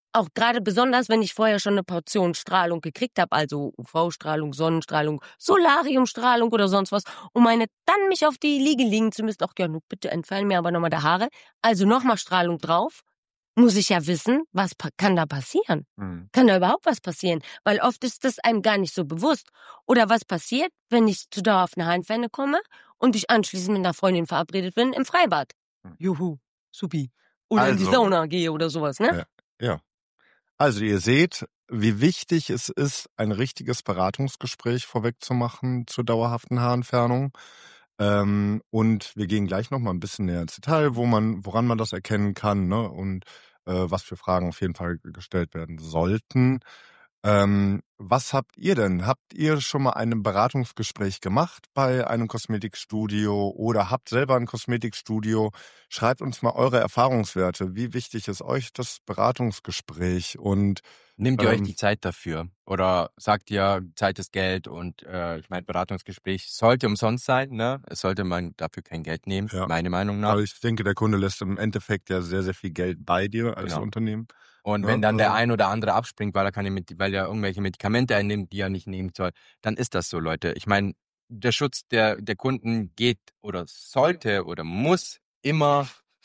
auch gerade besonders, wenn ich vorher schon eine Portion Strahlung gekriegt habe, also U V-Strahlung, Sonnenstrahlung, Solariumstrahlung oder sonst was, um meine dann mich auf die Liege liegen zu müssen. Ach ja, nun bitte entfallen mir aber nochmal die Haare. Also nochmal Strahlung drauf. Muss ich ja wissen, was pa- kann da passieren? Mhm. Kann da überhaupt was passieren? Weil oft ist das einem gar nicht so bewusst. Oder was passiert, wenn ich zu dauerhaften Harnwände komme und ich anschließend mit einer Freundin verabredet bin im Freibad? Hm. Juhu, supi. Oder in die Also, Sauna gehe oder sowas, ne? ja, ja. Also ihr seht, wie wichtig es ist, ein richtiges Beratungsgespräch vorweg zu machen zur dauerhaften Haarentfernung. Ähm, und wir gehen gleich noch mal ein bisschen näher ins Detail, wo man, woran man das erkennen kann, ne? Und äh, was für Fragen auf jeden Fall gestellt werden sollten. Ähm, was habt ihr denn? Habt ihr schon mal ein Beratungsgespräch gemacht bei einem Kosmetikstudio oder habt selber ein Kosmetikstudio? Schreibt uns mal eure Erfahrungswerte. Wie wichtig ist euch das Beratungsgespräch? Und Nehmt ihr euch ähm, die Zeit dafür? Oder sagt ihr, Zeit ist Geld und äh, ich meine, Beratungsgespräch sollte umsonst sein, ne? Es sollte man dafür kein Geld nehmen, ja, meiner Meinung nach. weil ich denke, der Kunde lässt im Endeffekt ja sehr, sehr viel Geld bei dir als Genau. Unternehmen. Und Ne? wenn dann der Also, ein oder andere abspringt, weil er keine, Medi- weil er irgendwelche Medikamente einnimmt, die er nicht nehmen soll, dann ist das so, Leute. Ich meine, der Schutz der, der Kunden geht oder sollte oder muss immer,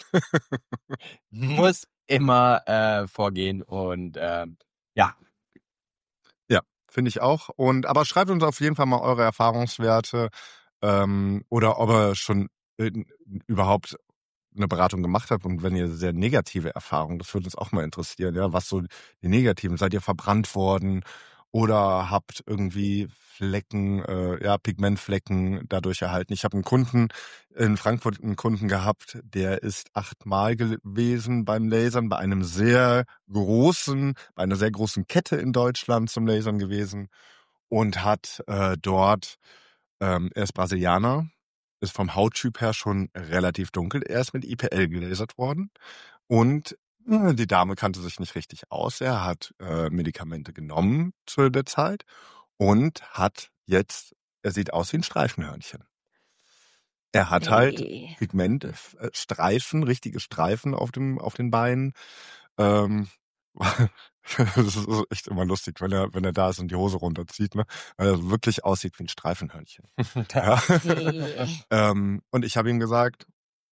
muss immer äh, vorgehen. Und ähm, ja, ja, finde ich auch. Und aber schreibt uns auf jeden Fall mal eure Erfahrungswerte ähm, oder ob ihr schon äh, überhaupt eine Beratung gemacht habt und wenn ihr sehr negative Erfahrungen, das würde uns auch mal interessieren, ja, was so die negativen, seid ihr verbrannt worden oder habt irgendwie Flecken, äh, ja, Pigmentflecken dadurch erhalten. Ich habe einen Kunden in Frankfurt, einen Kunden gehabt, der ist achtmal gewesen beim Lasern, bei einem sehr großen, bei einer sehr großen Kette in Deutschland zum Lasern gewesen und hat äh, dort, ähm, er ist Brasilianer, ist vom Hauttyp her schon relativ dunkel. Er ist mit I P L gelasert worden und äh, die Dame kannte sich nicht richtig aus. Er hat äh, Medikamente genommen zu der Zeit und hat jetzt, er sieht aus wie ein Streifenhörnchen. Er hat halt Hey. Pigmentstreifen, richtige Streifen auf dem auf den Beinen. Ähm, das ist echt immer lustig, wenn er wenn er da ist und die Hose runterzieht, ne? Weil er wirklich aussieht wie ein Streifenhörnchen. Ja. Hey. ähm, und ich habe ihm gesagt,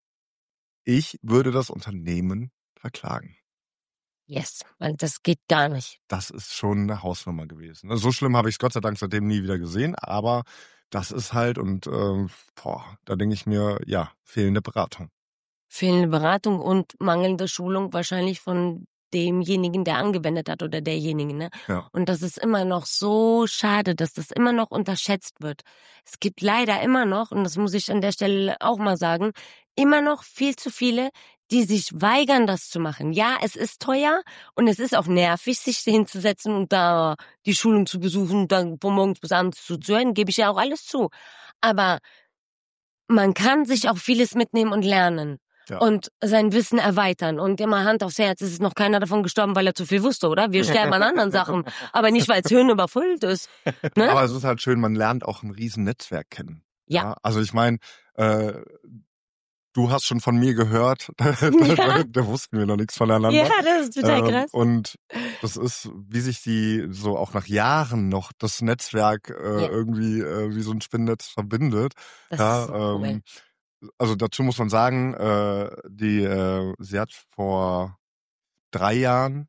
ich würde das Unternehmen verklagen. Yes, weil das geht gar nicht. Das ist schon eine Hausnummer gewesen. So schlimm habe ich es Gott sei Dank seitdem nie wieder gesehen, aber das ist halt und ähm, boah, da denke ich mir, ja, fehlende Beratung. Fehlende Beratung und mangelnde Schulung wahrscheinlich von demjenigen, der angewendet hat oder derjenigen, ne? Ja. Und das ist immer noch so schade, dass das immer noch unterschätzt wird. Es gibt leider immer noch, und das muss ich an der Stelle auch mal sagen, immer noch viel zu viele, die sich weigern, das zu machen. Ja, es ist teuer und es ist auch nervig, sich hinzusetzen und da die Schulung zu besuchen und dann von morgens bis abends zuzuhören, gebe ich ja auch alles zu. Aber man kann sich auch vieles mitnehmen und lernen. Ja. Und sein Wissen erweitern. Und immer Hand aufs Herz, es ist noch keiner davon gestorben, weil er zu viel wusste, oder? Wir sterben an anderen Sachen, aber nicht, weil das Hirn überfüllt ist. Ne? Aber es ist halt schön, man lernt auch ein riesen Netzwerk kennen. Ja. Also ich meine, äh, du hast schon von mir gehört, da, Ja. da wussten wir noch nichts voneinander. Ja, das ist total Ähm, krass. und das ist, wie sich die so auch nach Jahren noch das Netzwerk äh, Ja. irgendwie äh, wie so ein Spinnnetz verbindet. Das Ja, ist so cool. ähm, also dazu muss man sagen, äh, die, äh, sie hat vor drei Jahren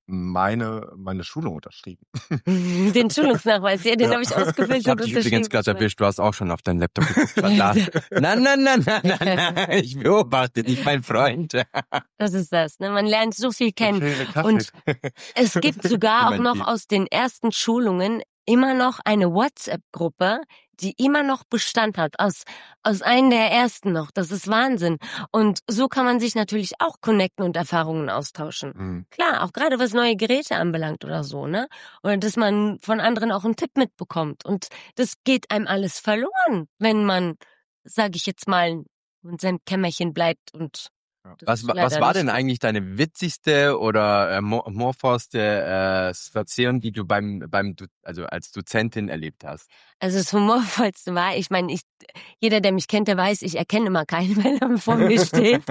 meine meine Schulung unterschrieben. Den Schulungsnachweis, ja, den Ja. habe ich ausgefüllt ich habe und dich übrigens unterschrieben. gerade erwischt, du hast auch schon auf deinen Laptop geguckt. Verdammt. Nein, nein, nein, nein, nein, nein, ich beobachte dich, mein Freund. Das ist das, ne? Man lernt so viel kennen. Schöne Kaffee. Und es gibt sogar auch Mein noch Lieb. aus den ersten Schulungen immer noch eine WhatsApp-Gruppe, die immer noch Bestand hat, aus, aus einem der ersten noch. Das ist Wahnsinn. Und so kann man sich natürlich auch connecten und Erfahrungen austauschen. Mhm. Klar, auch gerade was neue Geräte anbelangt oder so, ne? Oder dass man von anderen auch einen Tipp mitbekommt. Und das geht einem alles verloren, wenn man, sage ich jetzt mal, in seinem Kämmerchen bleibt und Ja. Das Was, ist wa- was leider war nicht denn gut. eigentlich deine witzigste oder äh, mo- humorvollste äh, Situation, die du beim, beim, Du- also als Dozentin erlebt hast? Also das Humorvollste war, ich meine, ich, jeder, der mich kennt, der weiß, ich erkenne immer keinen, wenn er vor mir steht.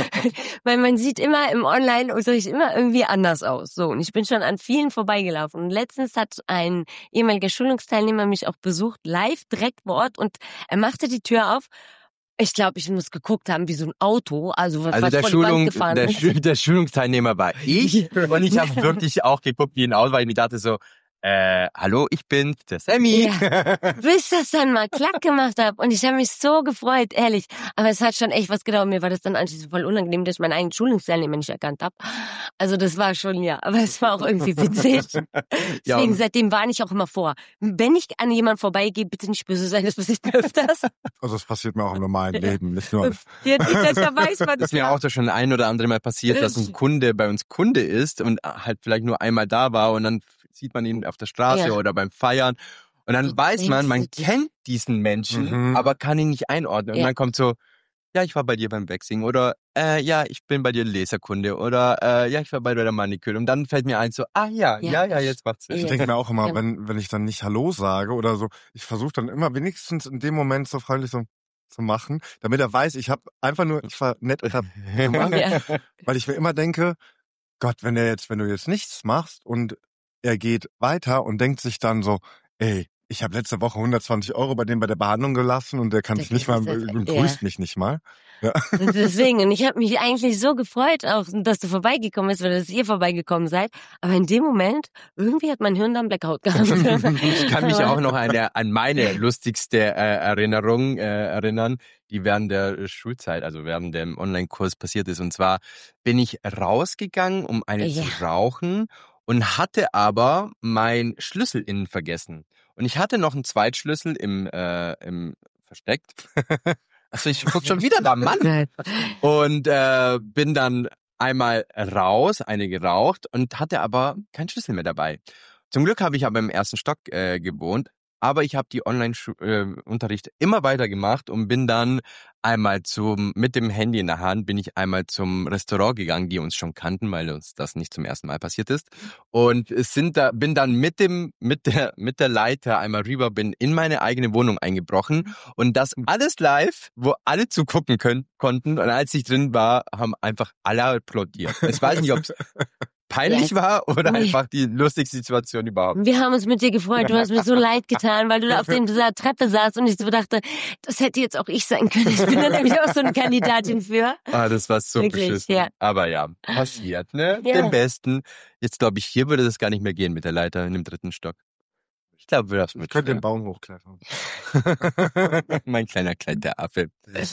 Weil man sieht immer im Online-Unterricht immer irgendwie anders aus. So, und ich bin schon an vielen vorbeigelaufen. Und letztens hat ein ehemaliger Schulungsteilnehmer mich auch besucht, live, direkt vor Ort, und er machte die Tür auf. Ich glaube, ich muss geguckt haben wie so ein Auto, also was, Also was der, vor die Wand Schulung, gefahren der, ist. Schul- der Schulungsteilnehmer war ich und ich habe wirklich auch geguckt wie ihn aus, weil ich mir dachte so, äh, hallo, ich bin der Sammy. Bis das dann mal klack gemacht habe. Und ich habe mich so gefreut, ehrlich. Aber es hat schon echt was gedauert. Mir war das dann anschließend voll unangenehm, dass ich meinen eigenen Schulungsteilnehmer nicht erkannt habe. Also das war schon, ja. Aber es war auch irgendwie witzig. Ja, Deswegen, und- seitdem warne ich auch immer vor. Wenn ich an jemanden vorbeigehe, bitte nicht böse sein, das passiert mir öfters. Also das passiert mir auch im normalen Leben, nicht nur. Ja, das weiß man Das ist mir auch doch schon ein oder andere Mal passiert, dass ein Kunde bei uns Kunde ist und halt vielleicht nur einmal da war und dann sieht man ihn auf der Straße Ja. oder beim Feiern und dann Du weiß man, man denkst du dich- kennt diesen Menschen, Mhm. aber kann ihn nicht einordnen. Und Ja. dann kommt so, ja, ich war bei dir beim Waxing oder äh, ja, ich bin bei dir Laserkunde oder äh, ja, ich war bei dir der Maniküre. Und dann fällt mir ein so, ah ja, ja, Ja. ja, jetzt macht's Sinn. Ich Ja. denke mir auch immer, Ja. wenn, wenn ich dann nicht Hallo sage oder so, ich versuche dann immer wenigstens in dem Moment so freundlich so zu machen, damit er weiß, ich habe einfach nur, ich war nett und hab gemacht, Ja. weil ich mir immer denke, Gott, wenn er jetzt, wenn du jetzt nichts machst und er geht weiter und denkt sich dann so, ey, ich habe letzte Woche hundertzwanzig Euro bei dem bei der Behandlung gelassen und der kann Der sich nicht mal, geht jetzt- und ja. grüßt mich nicht mal. Und deswegen, und ich habe mich eigentlich so gefreut, auch, dass du vorbeigekommen bist, oder dass ihr vorbeigekommen seid. Aber in dem Moment, irgendwie hat mein Hirn dann Blackout gehabt. Ich kann mich auch noch an, der, an meine lustigste äh, Erinnerung äh, erinnern, die während der Schulzeit, also während dem Online-Kurs passiert ist. Und zwar bin ich rausgegangen, um eine Ja. zu rauchen und hatte aber mein Schlüssel innen vergessen. Und ich hatte noch einen Zweitschlüssel im, äh, im versteckt. Also ich guck schon wieder da, Mann. Und äh, bin dann einmal raus, eine geraucht und hatte aber keinen Schlüssel mehr dabei. Zum Glück habe ich aber im ersten Stock äh, gewohnt, aber ich habe die Online-Unterricht immer weiter gemacht und bin dann einmal zum, mit dem Handy in der Hand, bin ich einmal zum Restaurant gegangen, die uns schon kannten, weil uns das nicht zum ersten Mal passiert ist. Und es sind da, bin dann mit dem, mit der, mit der Leiter einmal rüber, bin in meine eigene Wohnung eingebrochen und das alles live, wo alle zugucken können, konnten. Und als ich drin war, haben einfach alle applaudiert. Ich weiß nicht, ob es peinlich Ja. war oder Nee. einfach die lustigste Situation überhaupt. Wir haben uns mit dir gefreut. Du hast mir so leid getan, weil du da auf dieser Treppe saßt und ich so dachte, das hätte jetzt auch ich sein können. Ich bin da nämlich auch so eine Kandidatin für. Ah, das war so Wirklich, beschissen. ja. Aber ja, passiert, ne? Ja. Den Besten. Jetzt glaube ich, hier würde das gar nicht mehr gehen mit der Leiter in dem dritten Stock. Ich glaube, wir das Ich mit. könnte den Baum hochklettern. Mein kleiner kleiner Affe.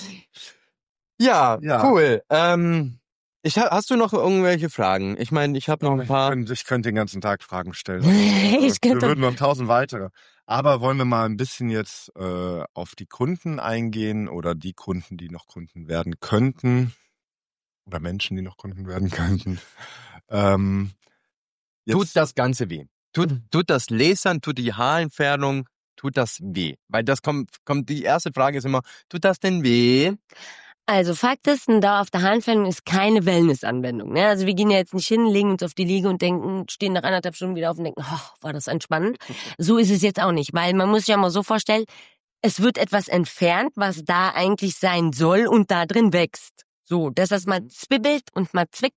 Ja, Ja. cool. Ähm, ich, ha- hast du noch irgendwelche Fragen? Ich meine, ich habe noch ein Ich paar. könnte, ich könnte den ganzen Tag Fragen stellen. Ich wir könnte- würden noch tausend weitere. Aber wollen wir mal ein bisschen jetzt äh, auf die Kunden eingehen oder die Kunden, die noch Kunden werden könnten oder Menschen, die noch Kunden werden könnten. Ähm, jetzt, Tut das Ganze weh? Tut, tut das Lasern, tut die Haarentfernung, tut das weh? Weil das kommt, kommt, die erste Frage ist immer, tut das denn weh? Also Fakt ist, eine dauerhafte Haarentfernung ist keine Wellness-Anwendung. Ne? Also wir gehen ja jetzt nicht hin, legen uns auf die Liege und denken, stehen nach anderthalb Stunden wieder auf und denken, oh, war das entspannend. So ist es jetzt auch nicht, weil man muss sich ja mal so vorstellen, es wird etwas entfernt, was da eigentlich sein soll und da drin wächst. So, dass das mal zwibbelt und mal zwickt,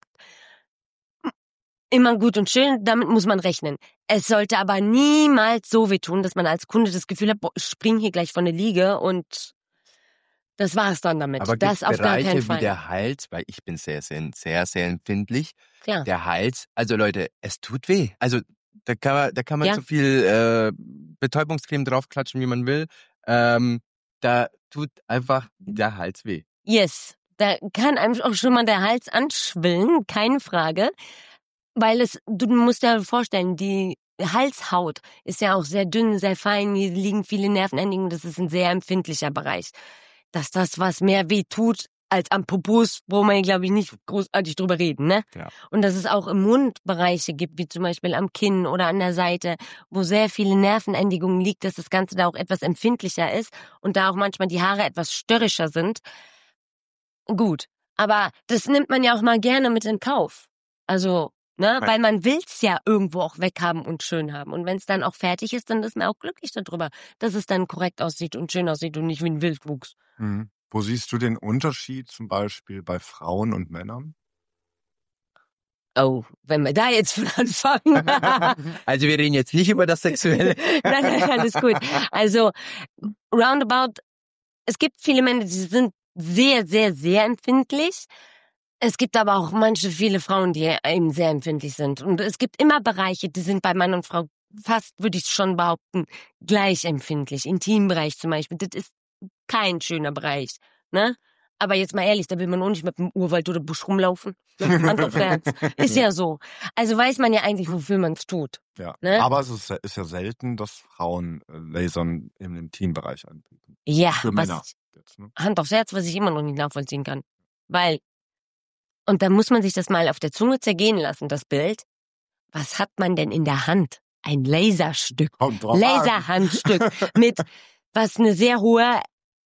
immer gut und schön, damit muss man rechnen. Es sollte aber niemals so wehtun, dass man als Kunde das Gefühl hat, boah, ich spring hier gleich von der Liege und das war's dann damit. Aber das gibt's auf gar Bereiche keinen wie Fall. der Hals, weil ich bin sehr, sehr, sehr, sehr empfindlich. Klar. Der Hals, also Leute, es tut weh. Also da kann man, da kann man Ja. so viel äh, Betäubungscreme draufklatschen, wie man will. Ähm, da tut einfach der Hals weh. Yes. Da kann einem auch schon mal der Hals anschwillen, keine Frage. Weil es, du musst dir vorstellen, die Halshaut ist ja auch sehr dünn, sehr fein, hier liegen viele Nervenendungen, das ist ein sehr empfindlicher Bereich. Dass das was mehr weh tut als am Popos, wo man, glaube ich, nicht großartig drüber reden, ne? Ja. Und dass es auch im Mund Bereiche gibt, wie zum Beispiel am Kinn oder an der Seite, wo sehr viele Nervenendigungen liegt, dass das Ganze da auch etwas empfindlicher ist und da auch manchmal die Haare etwas störrischer sind. Gut. Aber das nimmt man ja auch mal gerne mit in Kauf. Also, ne, weil man will's ja irgendwo auch weghaben und schön haben. Und wenn es dann auch fertig ist, dann ist man auch glücklich darüber, dass es dann korrekt aussieht und schön aussieht und nicht wie ein Wildwuchs. Mhm. Wo siehst du den Unterschied zum Beispiel bei Frauen und Männern? Oh, wenn wir da jetzt von anfangen. Also wir reden jetzt nicht über das Sexuelle. Nein, nein, alles gut. Also, roundabout, es gibt viele Männer, die sind sehr, sehr, sehr empfindlich. Es gibt aber auch manche, viele Frauen, die eben sehr empfindlich sind. Und es gibt immer Bereiche, die sind bei Mann und Frau fast, würde ich schon behaupten, gleich empfindlich. Intimbereich zum Beispiel, das ist kein schöner Bereich, ne? Aber jetzt mal ehrlich, da will man auch nicht mit dem Urwald oder Busch rumlaufen. Hand auf Herz. Ist ja so. Also weiß man ja eigentlich, wofür man es tut. Ja. Ne? Aber es ist, ist ja selten, dass Frauen äh, Lasern im Intimbereich anbieten. Ja, Für was Männer ich, jetzt, ne? Hand aufs Herz, was ich immer noch nicht nachvollziehen kann. Weil, und da muss man sich das mal auf der Zunge zergehen lassen, das Bild. Was hat man denn in der Hand? Ein Laserstück. Kommt drauf an. Laserhandstück mit, was eine sehr hohe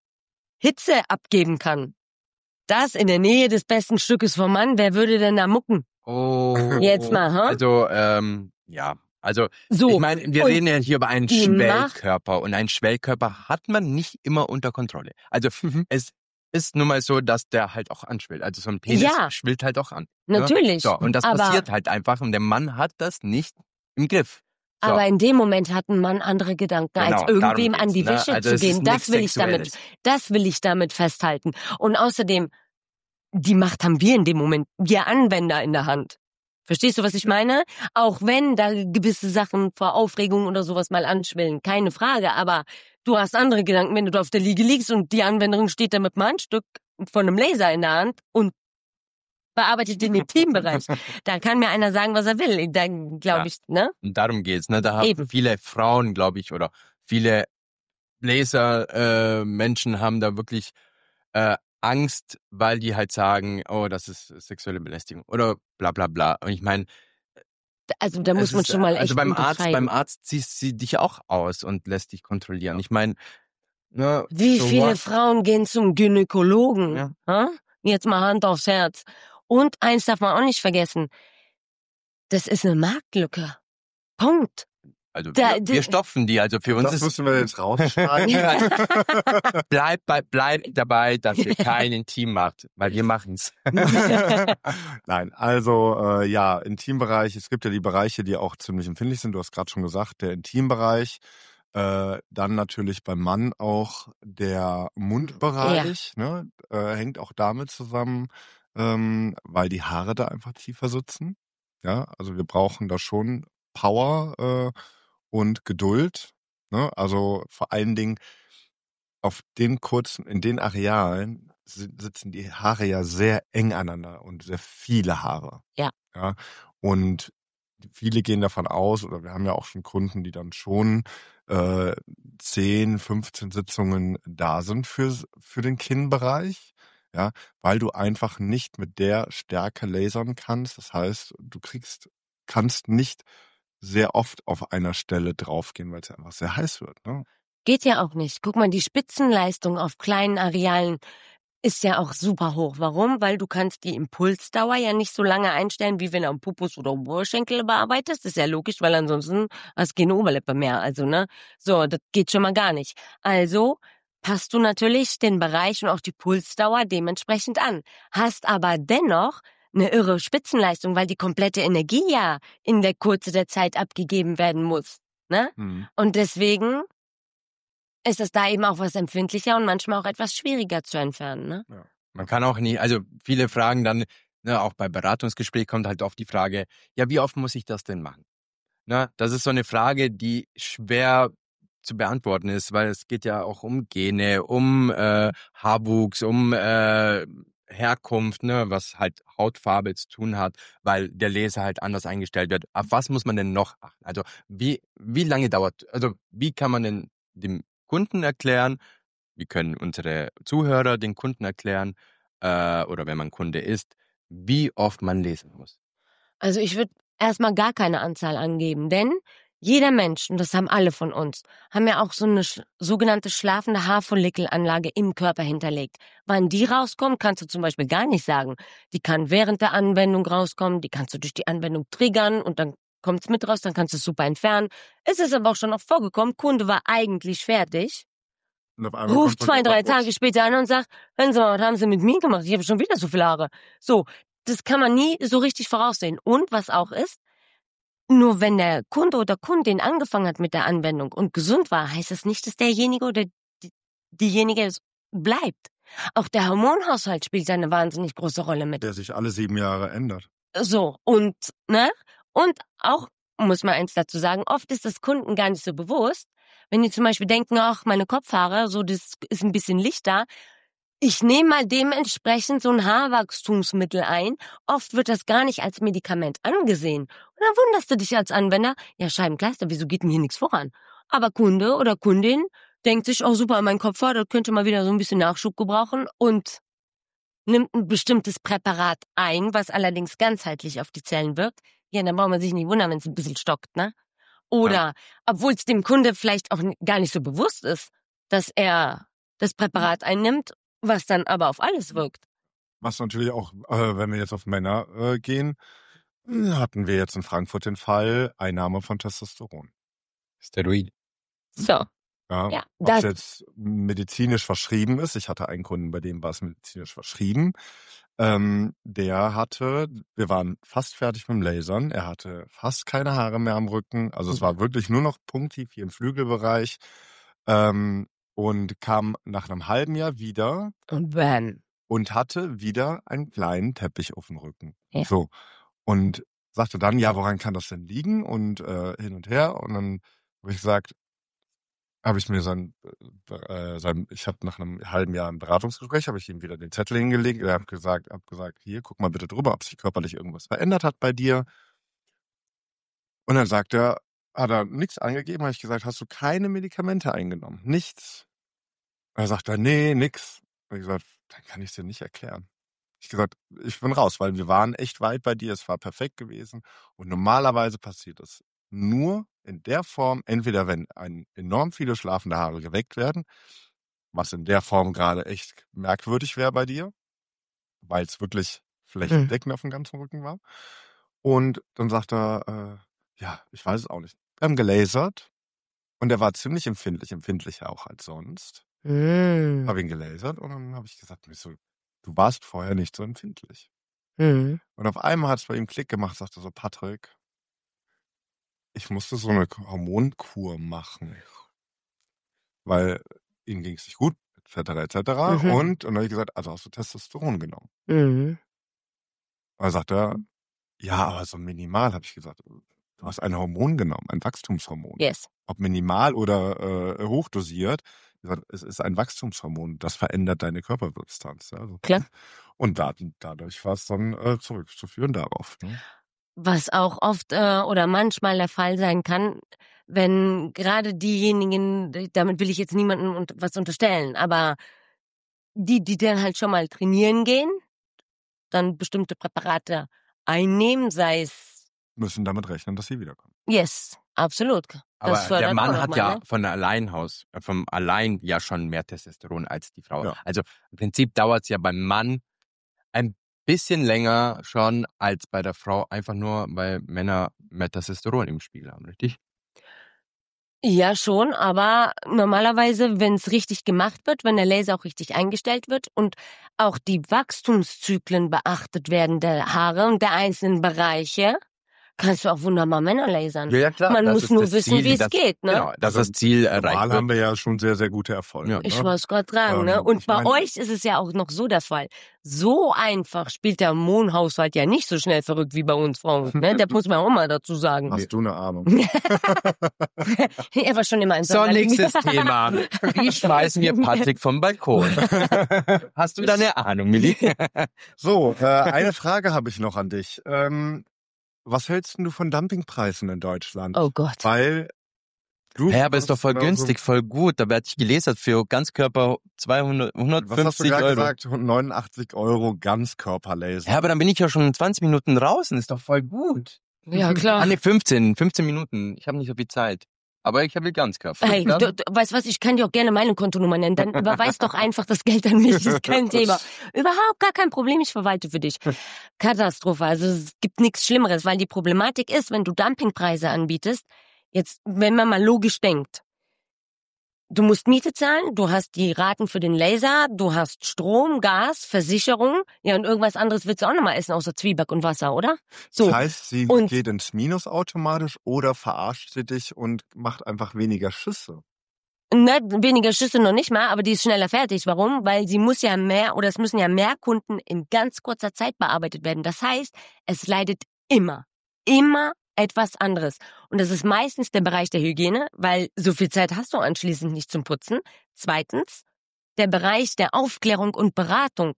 Hitze abgeben kann. Das in der Nähe des besten Stückes vom Mann, wer würde denn da mucken? Oh. Jetzt mal, ha? Also, ähm, ja. Also, So. ich meine, wir Und reden ja hier über einen die Schwellkörper und einen Schwellkörper hat man nicht immer unter Kontrolle. Also, es ist nun mal so, dass der halt auch anschwillt. Also, so ein Penis Ja. schwillt halt auch an. Ne? Natürlich. So, und das aber, passiert halt einfach und der Mann hat das nicht im Griff. So. aber in dem Moment hat ein Mann andere Gedanken, Genau, als irgendwem darum an die geht's, Wäsche ne? Also zu es gehen. ist Das nichts will ich damit, Sexuelles. das will ich damit festhalten. Und außerdem, die Macht haben wir in dem Moment, wir Anwender in der Hand. Verstehst du, was ich meine? Auch wenn da gewisse Sachen vor Aufregung oder sowas mal anschwillen, keine Frage, aber du hast andere Gedanken, wenn du auf der Liege liegst und die Anwenderin steht da mit einem Handstück von einem Laser in der Hand und bearbeitet den Intimbereich. Da kann mir einer sagen, was er will. Da glaube Ja. ich, ne? Und darum geht's, ne? Da haben Eben. viele Frauen, glaube ich, oder viele Laser äh, Menschen haben da wirklich äh, Angst, weil die halt sagen, oh, das ist sexuelle Belästigung oder bla bla bla. Und ich meine, Also da muss man schon mal echt also beim Arzt, unterscheiden. beim Arzt ziehst sie dich auch aus und lässt dich kontrollieren. Ich meine, ne, Wie so viele what? Frauen gehen zum Gynäkologen? Ja. Ha? Jetzt mal Hand aufs Herz. Und eins darf man auch nicht vergessen. Das ist eine Marktlücke. Punkt. Also Da- wir, d- wir stopfen die. Also für uns Das ist müssen wir jetzt rausschneiden. bleib, bei, bleib dabei, dass ihr kein Intim macht, weil wir machen's. Nein, also äh, ja, Intimbereich, es gibt ja die Bereiche, die auch ziemlich empfindlich sind. Du hast gerade schon gesagt, der Intimbereich. Äh, dann natürlich beim Mann auch der Mundbereich, ne, äh, hängt auch damit zusammen, ähm, weil die Haare da einfach tiefer sitzen. Ja, also wir brauchen da schon Power äh, und Geduld. Ne? Also vor allen Dingen auf den kurzen, in den Arealen si- sitzen die Haare ja sehr eng aneinander und sehr viele Haare. Ja. Ja. Und viele gehen davon aus, oder wir haben ja auch schon Kunden, die dann schon äh, zehn, fünfzehn Sitzungen da sind für, für den Kinnbereich, ja, weil du einfach nicht mit der Stärke lasern kannst. Das heißt, du kriegst, kannst nicht sehr oft auf einer Stelle draufgehen, weil es ja einfach sehr heiß wird. Ne? Geht ja auch nicht. Guck mal, die Spitzenleistung auf kleinen Arealen ist ja auch super hoch. Warum? Weil du kannst die Impulsdauer ja nicht so lange einstellen, wie wenn du am Pupus oder am Oberschenkel bearbeitest. Das ist ja logisch, weil ansonsten hast du keine Oberlippe mehr. Also, ne? So, das geht schon mal gar nicht. Also passt du natürlich den Bereich und auch die Pulsdauer dementsprechend an. Hast aber dennoch eine irre Spitzenleistung, weil die komplette Energie ja in der Kurze der Zeit abgegeben werden muss. Ne? Mhm. Und deswegen ist es da eben auch was empfindlicher und manchmal auch etwas schwieriger zu entfernen. Ne? Man kann auch nie, also viele fragen dann, ne, auch bei Beratungsgespräch kommt halt oft die Frage, ja, wie oft muss ich das denn machen? Ne, das ist so eine Frage, die schwer zu beantworten ist, weil es geht ja auch um Gene, um äh, Haarwuchs, um äh, Herkunft, ne, was halt Hautfarbe zu tun hat, weil der Laser halt anders eingestellt wird. Auf was muss man denn noch achten? Also wie wie lange dauert, also wie kann man denn dem Kunden erklären, wie können unsere Zuhörer den Kunden erklären, äh, oder wenn man Kunde ist, wie oft man lesen muss? Also ich würde erstmal gar keine Anzahl angeben, denn Jeder Mensch, und das haben alle von uns, haben ja auch so eine sch- sogenannte schlafende Haarfollikelanlage im Körper hinterlegt. Wann die rauskommt, kannst du zum Beispiel gar nicht sagen. Die kann während der Anwendung rauskommen, die kannst du durch die Anwendung triggern und dann kommt's mit raus, dann kannst du es super entfernen. Es ist aber auch schon oft vorgekommen, Kunde war eigentlich fertig, Und auf einmal ruft kommt zwei, von drei Oberwurst. Tage später an und sagt, hören Sie mal, was haben Sie mit mir gemacht? Ich habe schon wieder so viele Haare. So, das kann man nie so richtig voraussehen. Und was auch ist, nur wenn der Kunde oder Kundin angefangen hat mit der Anwendung und gesund war, heißt das nicht, dass derjenige oder die, diejenige es bleibt. Auch der Hormonhaushalt spielt eine wahnsinnig große Rolle mit. Der sich alle sieben Jahre ändert. So, und, ne? Und auch, muss man eins dazu sagen, oft ist das Kunden gar nicht so bewusst. Wenn die zum Beispiel denken, ach, meine Kopfhaare, so, das ist ein bisschen lichter. Ich nehme mal dementsprechend so ein Haarwachstumsmittel ein. Oft wird das gar nicht als Medikament angesehen. Und dann wunderst du dich als Anwender, ja, Scheibenkleister, wieso geht denn hier nichts voran? Aber Kunde oder Kundin denkt sich, oh super, mein Kopfhaar, das könnte mal wieder so ein bisschen Nachschub gebrauchen und nimmt ein bestimmtes Präparat ein, was allerdings ganzheitlich auf die Zellen wirkt. Ja, dann braucht man sich nicht wundern, wenn es ein bisschen stockt, ne? Oder, ja. Obwohl es dem Kunde vielleicht auch gar nicht so bewusst ist, dass er das Präparat einnimmt, was dann aber auf alles wirkt. Was natürlich auch, äh, wenn wir jetzt auf Männer äh, gehen, hatten wir jetzt in Frankfurt den Fall Einnahme von Testosteron. Steroid. So. Ja, Ja, ob das- es jetzt medizinisch verschrieben ist. Ich hatte einen Kunden, bei dem war es medizinisch verschrieben. Ähm, der hatte, wir waren fast fertig mit dem Lasern. Er hatte fast keine Haare mehr am Rücken. Also es war wirklich nur noch punktiv hier im Flügelbereich. Ähm, und kam nach einem halben Jahr wieder Und bam. und hatte wieder einen kleinen Teppich auf dem Rücken. Ja. So. Und sagte dann, ja, woran kann das denn liegen? Und äh, hin und her. Und dann habe ich gesagt, habe ich mir sein, äh, sein ich habe nach einem halben Jahr im Beratungsgespräch, habe ich ihm wieder den Zettel hingelegt. Er hat gesagt, hab gesagt, hier, guck mal bitte drüber, ob sich körperlich irgendwas verändert hat bei dir. Und dann sagt er, hat er nichts angegeben, habe ich gesagt, hast du keine Medikamente eingenommen? Nichts. Er sagt er, nee, nix. Habe ich gesagt, dann kann ich es dir nicht erklären. Ich gesagt, ich bin raus, weil wir waren echt weit bei dir, es war perfekt gewesen. Und normalerweise passiert es nur in der Form, entweder wenn ein enorm viele schlafende Haare geweckt werden, was in der Form gerade echt merkwürdig wäre bei dir, weil es wirklich flächendeckend auf dem ganzen Rücken war. Und dann sagt er, äh, ja, ich weiß es auch nicht. Wir haben gelasert und er war ziemlich empfindlich, empfindlicher auch als sonst. Mm. Habe ihn gelasert und dann habe ich gesagt, so, du warst vorher nicht so empfindlich. Mm. Und auf einmal hat es bei ihm Klick gemacht, sagte so, Patrick, ich musste so eine Hormonkur machen, weil ihm ging es nicht gut, et cetera, et cetera. Mhm. Und, und dann habe ich gesagt, also hast du Testosteron genommen? Mm. Und dann sagt er, ja, aber so minimal, habe ich gesagt. Du hast ein Hormon genommen, ein Wachstumshormon. Yes. Ob minimal oder äh, hochdosiert, gesagt, es ist ein Wachstumshormon, das verändert deine Körpersubstanz. Also. Klar. Und da, dadurch war es dann äh, zurückzuführen darauf. Ne? Was auch oft äh, oder manchmal der Fall sein kann, wenn gerade diejenigen, damit will ich jetzt niemandem und was unterstellen, aber die, die dann halt schon mal trainieren gehen, dann bestimmte Präparate einnehmen, sei es, Müssen damit rechnen, dass sie wiederkommen. yes, absolut. Das Aber fördert der auch Mann noch hat mal, ja ne? von allein aus, äh, vom allein ja schon mehr Testosteron als die Frau. Ja. Also im Prinzip dauert es ja beim Mann ein bisschen länger schon als bei der Frau, einfach nur, weil Männer mehr Testosteron im Spiegel haben, richtig? Ja, schon, aber normalerweise, wenn es richtig gemacht wird, wenn der Laser auch richtig eingestellt wird und auch die Wachstumszyklen beachtet werden der Haare und der einzelnen Bereiche, kannst du auch wunderbar Männer lasern. Ja, ja, klar. Man das muss ist nur das wissen, Ziel, wie es das, geht, ne? Genau, dass das Ziel erreicht Normal wird. haben wir ja schon sehr, sehr gute Erfolge. Ja. Ich ne? wollte es gerade sagen, Ähm, ne? Und ich bei meine- euch ist es ja auch noch so der Fall. So einfach spielt der Hormonhaushalt ja nicht so schnell verrückt wie bei uns Frauen, ne? Das muss man auch mal dazu sagen. Hast du eine Ahnung? Er war schon immer ein So, Sonderling. nächstes Thema. Wie schmeißen wir Patrick vom Balkon? Hast du da eine Ahnung, Milli? So, äh, eine Frage habe ich noch an dich. Ähm, was hältst denn du von Dumpingpreisen in Deutschland? Oh Gott. Weil du... Hä, aber ist doch voll genauso- günstig, voll gut. Da werde ich gelesen für Ganzkörper zweihundert, Was hast du hundertfünfzig gerade Euro. gesagt? neunundachtzig Euro Ganzkörperlaser. Ja, aber dann bin ich ja schon in zwanzig Minuten draußen. Ist doch voll gut. Ja, klar. Ah, nee, fünfzehn, fünfzehn Minuten. Ich habe nicht so viel Zeit. Aber ich habe ganz Kraft. Hey, Ja? du, du, weißt was, ich kann dir auch gerne meine Kontonummer nennen, dann überweis doch einfach das Geld an mich, ist kein Thema. Überhaupt gar kein Problem, ich verwalte für dich. Katastrophe, also es gibt nichts Schlimmeres, weil die Problematik ist, wenn du Dumpingpreise anbietest, jetzt, wenn man mal logisch denkt, du musst Miete zahlen, du hast die Raten für den Laser, du hast Strom, Gas, Versicherung, ja und irgendwas anderes willst du auch nochmal essen, außer Zwieback und Wasser, oder? So. Das heißt, sie Und- geht ins Minus automatisch oder verarscht sie dich und macht einfach weniger Schüsse. Ne, weniger Schüsse noch nicht mal, aber die ist schneller fertig. Warum? Weil sie muss ja mehr, oder es müssen ja mehr Kunden in ganz kurzer Zeit bearbeitet werden. Das heißt, es leidet immer, immer etwas anderes. Und das ist meistens der Bereich der Hygiene, weil so viel Zeit hast du anschließend nicht zum Putzen. Zweitens, der Bereich der Aufklärung und Beratung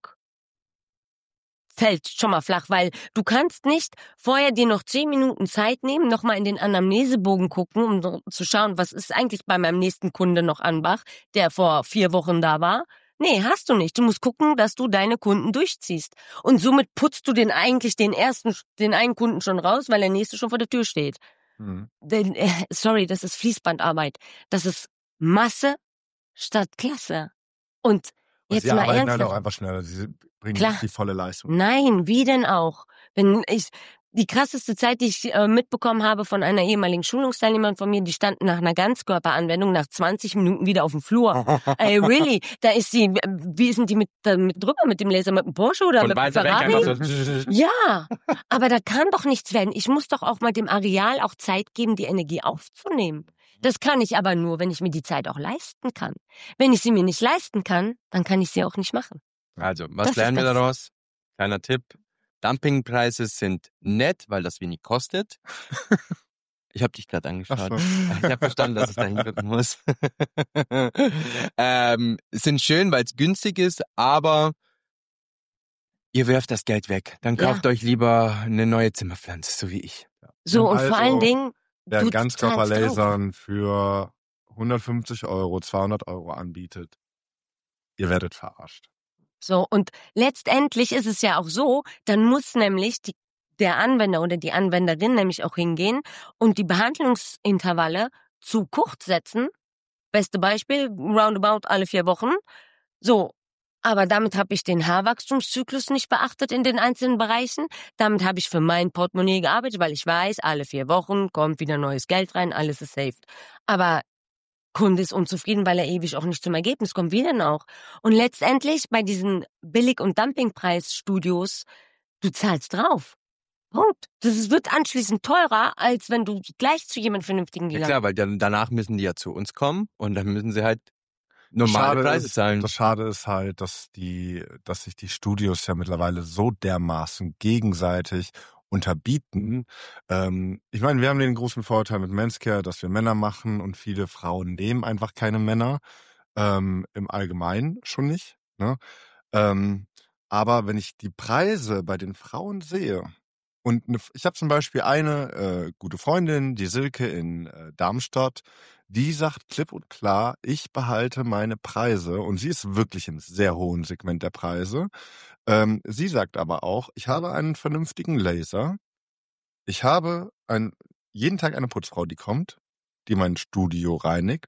fällt schon mal flach, weil du kannst nicht vorher dir noch zehn Minuten Zeit nehmen, nochmal in den Anamnesebogen gucken, um so zu schauen, was ist eigentlich bei meinem nächsten Kunde noch Anbach, der vor vier Wochen da war. Nee, hast du nicht. Du musst gucken, dass du deine Kunden durchziehst. Und somit putzt du den eigentlich den ersten, den einen Kunden schon raus, weil der nächste schon vor der Tür steht. Mhm. Denn, äh, sorry, das ist Fließbandarbeit. Das ist Masse statt Klasse. Und Und jetzt sie mal arbeiten halt ernsthaft. auch einfach schneller. Sie bringen Klar. nicht die volle Leistung. Nein, wie denn auch? Wenn ich die krasseste Zeit, die ich äh, mitbekommen habe von einer ehemaligen Schulungsteilnehmerin von mir, die stand nach einer Ganzkörperanwendung nach zwanzig Minuten wieder auf dem Flur. Ey, really? Da ist sie, wie sind die mit, da mit drüber mit dem Laser, mit dem Porsche oder Von mit dem weiter weg Ferrari? einfach so. Ja, aber da kann doch nichts werden. Ich muss doch auch mal dem Areal auch Zeit geben, die Energie aufzunehmen. Das kann ich aber nur, wenn ich mir die Zeit auch leisten kann. Wenn ich sie mir nicht leisten kann, dann kann ich sie auch nicht machen. Also, was Das lernen ist wir das. daraus? Kleiner Tipp. Dumpingpreise sind nett, weil das wenig kostet. Ich habe dich gerade angeschaut. Ach so. Ich habe verstanden, dass es dahin drücken muss. ähm, sind schön, weil es günstig ist, aber ihr werft das Geld weg. Dann Ja. kauft euch lieber eine neue Zimmerpflanze, so wie ich. So, und Also, vor allen Dingen, Wer du Ganzkörperlasern für hundertfünfzig Euro, zweihundert Euro anbietet, ihr werdet verarscht. So, und letztendlich ist es ja auch so, dann muss nämlich die, der Anwender oder die Anwenderin nämlich auch hingehen und die Behandlungsintervalle zu kurz setzen. Beste Beispiel, roundabout alle vier Wochen. So, aber damit habe ich den Haarwachstumszyklus nicht beachtet in den einzelnen Bereichen. Damit habe ich für mein Portemonnaie gearbeitet, weil ich weiß, alle vier Wochen kommt wieder neues Geld rein, alles ist safe. Aber Kunde ist unzufrieden, weil er ewig auch nicht zum Ergebnis kommt. Wie denn auch? Und letztendlich bei diesen Billig- und Dumpingpreisstudios, du zahlst drauf. Punkt. Das ist- wird anschließend teurer, als wenn du gleich zu jemandem Vernünftigen Ja gegangen klar, weil dann, danach müssen die ja zu uns kommen und dann müssen sie halt normale Schade Preise ist, zahlen. Das Schade ist halt, dass die, dass sich die Studios ja mittlerweile so dermaßen gegenseitig unterbieten. Ähm, ich meine, wir haben den großen Vorteil mit Manscare, dass wir Männer machen und viele Frauen nehmen einfach keine Männer. Ähm, im Allgemeinen schon nicht. Ne? Ähm, aber wenn ich die Preise bei den Frauen sehe, und ne, ich habe zum Beispiel eine äh, gute Freundin, die Silke in äh, Darmstadt, die sagt klipp und klar, ich behalte meine Preise und sie ist wirklich im sehr hohen Segment der Preise. Ähm, sie sagt aber auch, ich habe einen vernünftigen Laser, ich habe ein, jeden Tag eine Putzfrau, die kommt, die mein Studio reinigt,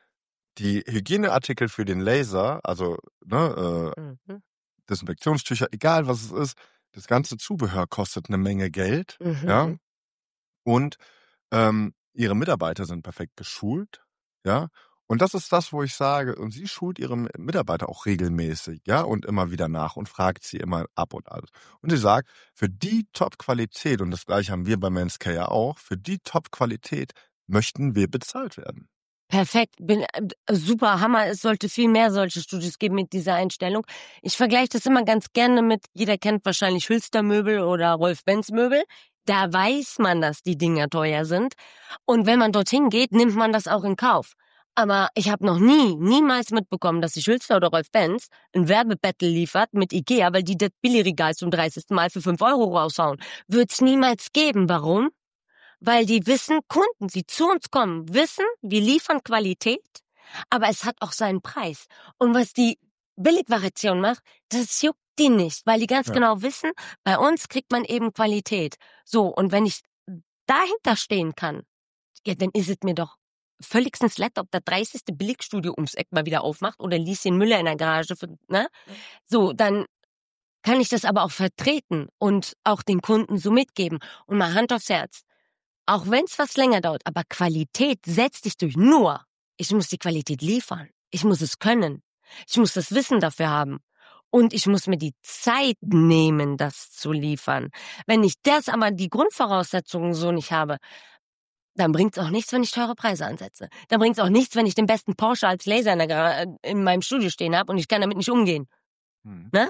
die Hygieneartikel für den Laser, also ne, äh, Mhm. Desinfektionstücher, egal was es ist, das ganze Zubehör kostet eine Menge Geld, Mhm. ja, und ähm, ihre Mitarbeiter sind perfekt geschult, ja, und das ist das, wo ich sage, und sie schult ihre Mitarbeiter auch regelmäßig, ja, und immer wieder nach und fragt sie immer ab und alles. Und sie sagt, für die Top-Qualität, und das gleiche haben wir bei Manscare ja auch, für die Top-Qualität möchten wir bezahlt werden. Perfekt, bin äh, super Hammer. Es sollte viel mehr solche Studios geben mit dieser Einstellung. Ich vergleiche das immer ganz gerne mit, jeder kennt wahrscheinlich Hülster Möbel oder Rolf Benz Möbel. Da weiß man, dass die Dinger teuer sind. Und wenn man dorthin geht, nimmt man das auch in Kauf. Aber ich habe noch nie, niemals mitbekommen, dass sich Hülster oder Rolf Benz ein Werbebattle liefert mit Ikea, weil die das Billigregal zum dreißigsten Mal für fünf Euro raushauen. Wird's niemals geben. Warum? Weil die wissen, Kunden, die zu uns kommen, wissen, wir liefern Qualität, aber es hat auch seinen Preis. Und was die Billigvariation macht, das juckt die nicht, weil die ganz Ja. genau wissen, bei uns kriegt man eben Qualität. So, und wenn ich dahinter stehen kann, ja, dann ist es mir doch völligstens leid, ob der dreißigste Billigstudio ums Eck mal wieder aufmacht oder Lieschen Müller in der Garage, für, ne? So, dann kann ich das aber auch vertreten und auch den Kunden so mitgeben. Und mal Hand aufs Herz. Auch wenn es was länger dauert, aber Qualität setzt dich durch. Nur, ich muss die Qualität liefern. Ich muss es können. Ich muss das Wissen dafür haben. Und ich muss mir die Zeit nehmen, das zu liefern. Wenn ich das aber die Grundvoraussetzungen so nicht habe, dann bringt's auch nichts, wenn ich teure Preise ansetze. Dann bringt's auch nichts, wenn ich den besten Porsche als Laser in, der Gar- in meinem Studio stehen habe und ich kann damit nicht umgehen. Hm. Ne?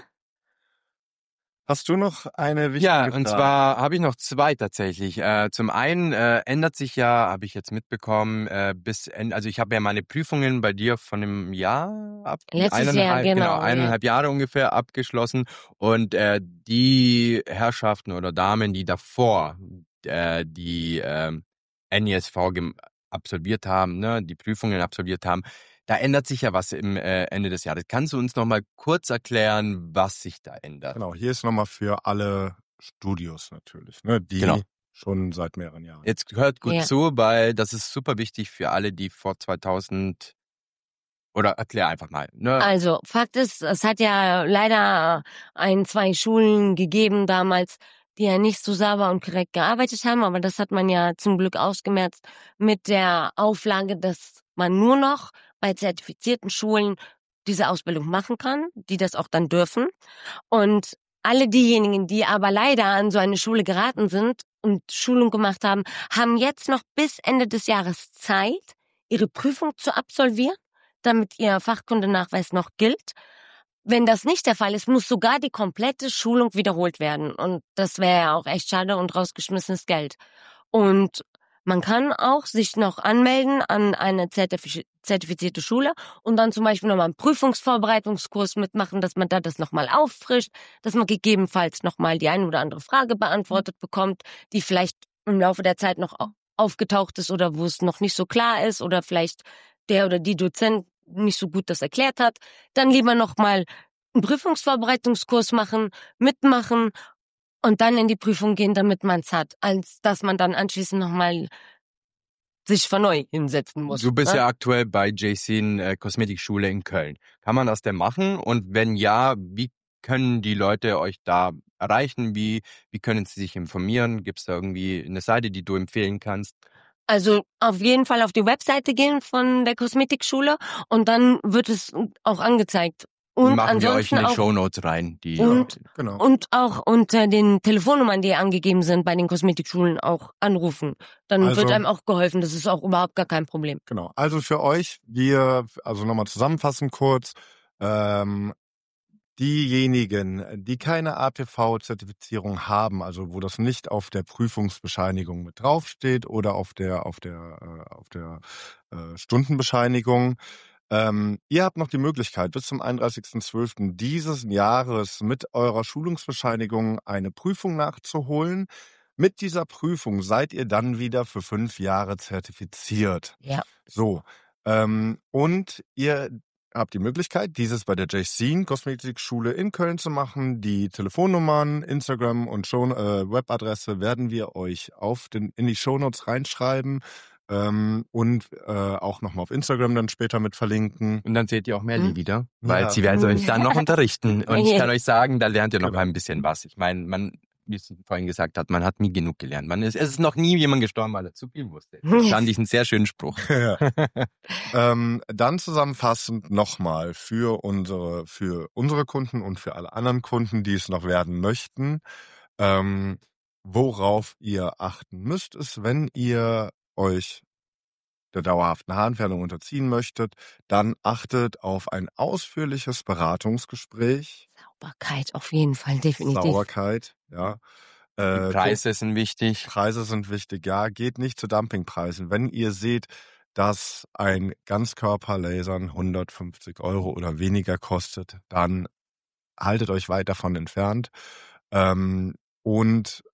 Hast du noch eine wichtige Ja, Frage? und zwar habe ich noch zwei tatsächlich. Äh, zum einen äh, ändert sich ja, habe ich jetzt mitbekommen, äh, bis en- also ich habe ja meine Prüfungen bei dir von einem Jahr ab Letztes Jahr, genau, ja. eineinhalb Jahre ungefähr abgeschlossen und äh, die Herrschaften oder Damen, die davor äh, die äh, N I S V gem- absolviert haben, ne, die Prüfungen absolviert haben, da ändert sich ja was im äh, Ende des Jahres. Kannst du uns noch mal kurz erklären, was sich da ändert? Genau, hier ist nochmal für alle Studios natürlich, ne, die Genau. schon seit mehreren Jahren. Jetzt hört gut Ja. zu, weil das ist super wichtig für alle, die vor zweitausend oder erklär einfach mal. Ne? Also, Fakt ist, es hat ja leider ein, zwei Schulen gegeben damals, die ja nicht so sauber und korrekt gearbeitet haben, aber das hat man ja zum Glück ausgemerzt mit der Auflage, dass man nur noch bei zertifizierten Schulen diese Ausbildung machen kann, die das auch dann dürfen. Und alle diejenigen, die aber leider an so eine Schule geraten sind und Schulung gemacht haben, haben jetzt noch bis Ende des Jahres Zeit, ihre Prüfung zu absolvieren, damit ihr Fachkundenachweis noch gilt. Wenn das nicht der Fall ist, muss sogar die komplette Schulung wiederholt werden. Und das wäre ja auch echt schade und rausgeschmissenes Geld. Und man kann auch sich noch anmelden an eine zertifiz- zertifizierte Schule und dann zum Beispiel nochmal einen Prüfungsvorbereitungskurs mitmachen, dass man da das nochmal auffrischt, dass man gegebenenfalls nochmal die eine oder andere Frage beantwortet bekommt, die vielleicht im Laufe der Zeit noch au- aufgetaucht ist oder wo es noch nicht so klar ist oder vielleicht der oder die Dozent nicht so gut das erklärt hat. Dann lieber nochmal einen Prüfungsvorbereitungskurs machen, mitmachen und dann in die Prüfung gehen, damit man es hat, als dass man dann anschließend nochmal sich von neu hinsetzen muss. Du bist ne? ja aktuell bei J C äh, Kosmetikschule in Köln. Kann man das denn machen? Und wenn ja, wie können die Leute euch da erreichen? Wie, wie können sie sich informieren? Gibt es da irgendwie eine Seite, die du empfehlen kannst? Also auf jeden Fall auf die Webseite gehen von der Kosmetikschule und dann wird es auch angezeigt. Und Machen wir euch ansonsten in die auch Shownotes rein. Die, Und- Genau. und auch unter den Telefonnummern, die angegeben sind bei den Kosmetikschulen, auch anrufen. Dann Also- wird einem auch geholfen. Das ist auch überhaupt gar kein Problem. Genau. Also für euch, wir, also nochmal zusammenfassen kurz, ähm, diejenigen, die keine A P V-Zertifizierung haben, also wo das nicht auf der Prüfungsbescheinigung mit draufsteht oder auf der auf der äh, auf der äh, Stundenbescheinigung, ähm, ihr habt noch die Möglichkeit, bis zum einunddreißigsten zwölften dieses Jahres mit eurer Schulungsbescheinigung eine Prüfung nachzuholen. Mit dieser Prüfung seid ihr dann wieder für fünf Jahre zertifiziert. Ja. So, ähm, und ihr habt die Möglichkeit, dieses bei der J C Kosmetikschule in Köln zu machen. Die Telefonnummern, Instagram und Show, äh, Webadresse werden wir euch auf den, in die Shownotes reinschreiben ähm, und äh, auch nochmal auf Instagram dann später mit verlinken. Und dann seht ihr auch Melli Hm? wieder, weil Ja. sie wird euch dann noch unterrichten. Und ich Ja. kann euch sagen, da lernt ihr noch Genau. ein bisschen was. Ich meine, man, wie es vorhin gesagt hat, man hat nie genug gelernt. Man ist, es ist noch nie jemand gestorben, weil er zu viel wusste. Das fand ich einen sehr schönen Spruch. Ja. ähm, dann zusammenfassend nochmal für unsere, für unsere Kunden und für alle anderen Kunden, die es noch werden möchten, ähm, worauf ihr achten müsst, ist, wenn ihr euch der dauerhaften Haarentfernung unterziehen möchtet, dann achtet auf ein ausführliches Beratungsgespräch. Sauberkeit auf jeden Fall, definitiv. Sauberkeit, ja. Die Äh, Preise sind wichtig. Preise sind wichtig, ja. Geht nicht zu Dumpingpreisen. Wenn ihr seht, dass ein Ganzkörperlasern hundertfünfzig Euro oder weniger kostet, dann haltet euch weit davon entfernt. Ähm, und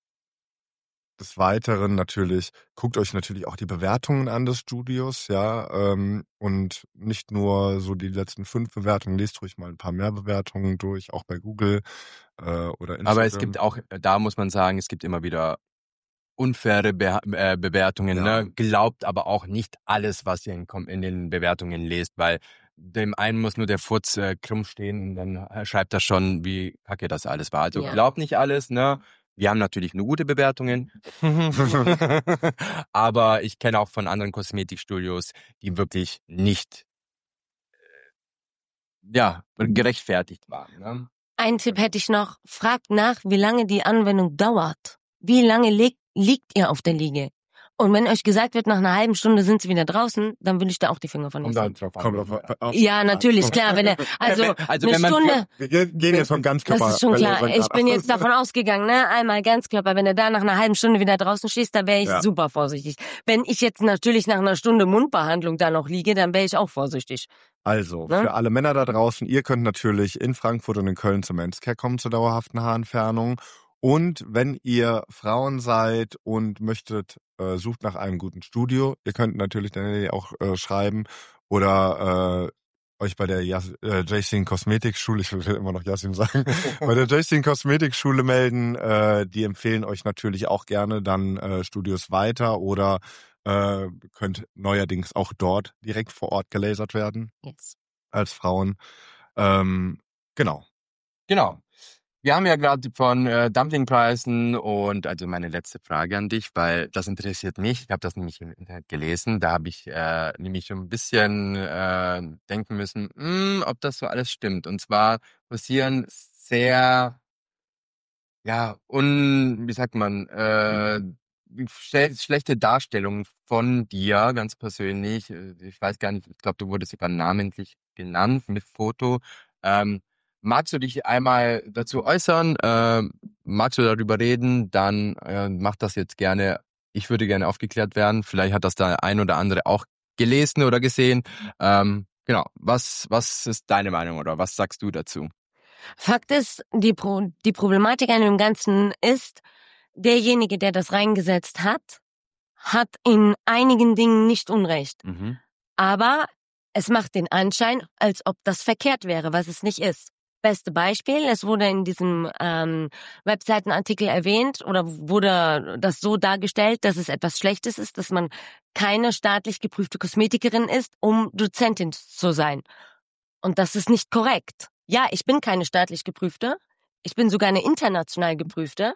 des Weiteren natürlich, guckt euch natürlich auch die Bewertungen an des Studios, ja, ähm, und nicht nur so die letzten fünf Bewertungen, lest ruhig mal ein paar mehr Bewertungen durch, auch bei Google äh, oder Instagram. Aber es gibt auch, da muss man sagen, es gibt immer wieder unfaire Be äh, Bewertungen, Ja. ne? Glaubt aber auch nicht alles, was ihr in, in den Bewertungen lest, weil dem einen muss nur der Furz äh, krumm stehen und dann äh, schreibt er schon, wie kacke das alles war. Also Ja. glaubt nicht alles, ne? Wir haben natürlich nur gute Bewertungen, aber ich kenne auch von anderen Kosmetikstudios, die wirklich nicht ja gerechtfertigt waren. Ne? Ein Tipp hätte ich noch. Fragt nach, wie lange die Anwendung dauert. Wie lange liegt, liegt ihr auf der Liege? Und wenn euch gesagt wird, nach einer halben Stunde sind sie wieder draußen, dann will ich da auch die Finger von Kommt lassen. halt drauf an. Kommt auf, auf, Ja, natürlich, klar. Wenn er, also, Also eine wenn man- Stunde, Wir gehen gehen jetzt von ganz das ist schon klar. Körperlasern Ich bin gerade jetzt aus. davon ausgegangen, ne? Einmal Ganzkörper. Wenn er da nach einer halben Stunde wieder draußen schießt, da wäre ich Ja. super vorsichtig. Wenn ich jetzt natürlich nach einer Stunde Mundbehandlung da noch liege, dann wäre ich auch vorsichtig. Also, Ne? für alle Männer da draußen, ihr könnt natürlich in Frankfurt und in Köln zum Manscare kommen zur dauerhaften Haarentfernung. Und wenn ihr Frauen seid und möchtet, äh, sucht nach einem guten Studio, ihr könnt natürlich dann auch äh, schreiben oder äh, euch bei der Jas äh, Jacin Kosmetikschule, ich will immer noch Yasin sagen, bei der Jacin Kosmetikschule melden. Äh, die empfehlen euch natürlich auch gerne dann äh, Studios weiter oder äh, könnt neuerdings auch dort direkt vor Ort gelasert werden Yes. als Frauen. Ähm, genau. Genau. Wir haben ja gerade von äh, Dumplingpreisen und also meine letzte Frage an dich, weil das interessiert mich. Ich habe das nämlich im Internet gelesen. Da habe ich äh, nämlich schon ein bisschen äh, denken müssen, mh, ob das so alles stimmt. Und zwar passieren sehr, ja, un, wie sagt man, äh, schle schlechte Darstellungen von dir ganz persönlich. Äh, Ich weiß gar nicht, ich glaube, du wurdest sogar namentlich genannt mit Foto. Ähm, Magst du dich einmal dazu äußern? Ähm, magst du darüber reden? Dann äh, mach das jetzt gerne. Ich würde gerne aufgeklärt werden. Vielleicht hat das der ein oder andere auch gelesen oder gesehen. Ähm, genau. Was, was ist deine Meinung oder was sagst du dazu? Fakt ist, die, Pro die Problematik an dem Ganzen ist, derjenige, der das reingesetzt hat, hat in einigen Dingen nicht Unrecht. Mhm. Aber es macht den Anschein, als ob das verkehrt wäre, was es nicht ist. Beste Beispiel, es wurde in diesem ähm, Webseitenartikel erwähnt oder wurde das so dargestellt, dass es etwas Schlechtes ist, dass man keine staatlich geprüfte Kosmetikerin ist, um Dozentin zu sein. Und das ist nicht korrekt. Ja, ich bin keine staatlich geprüfte, ich bin sogar eine international geprüfte,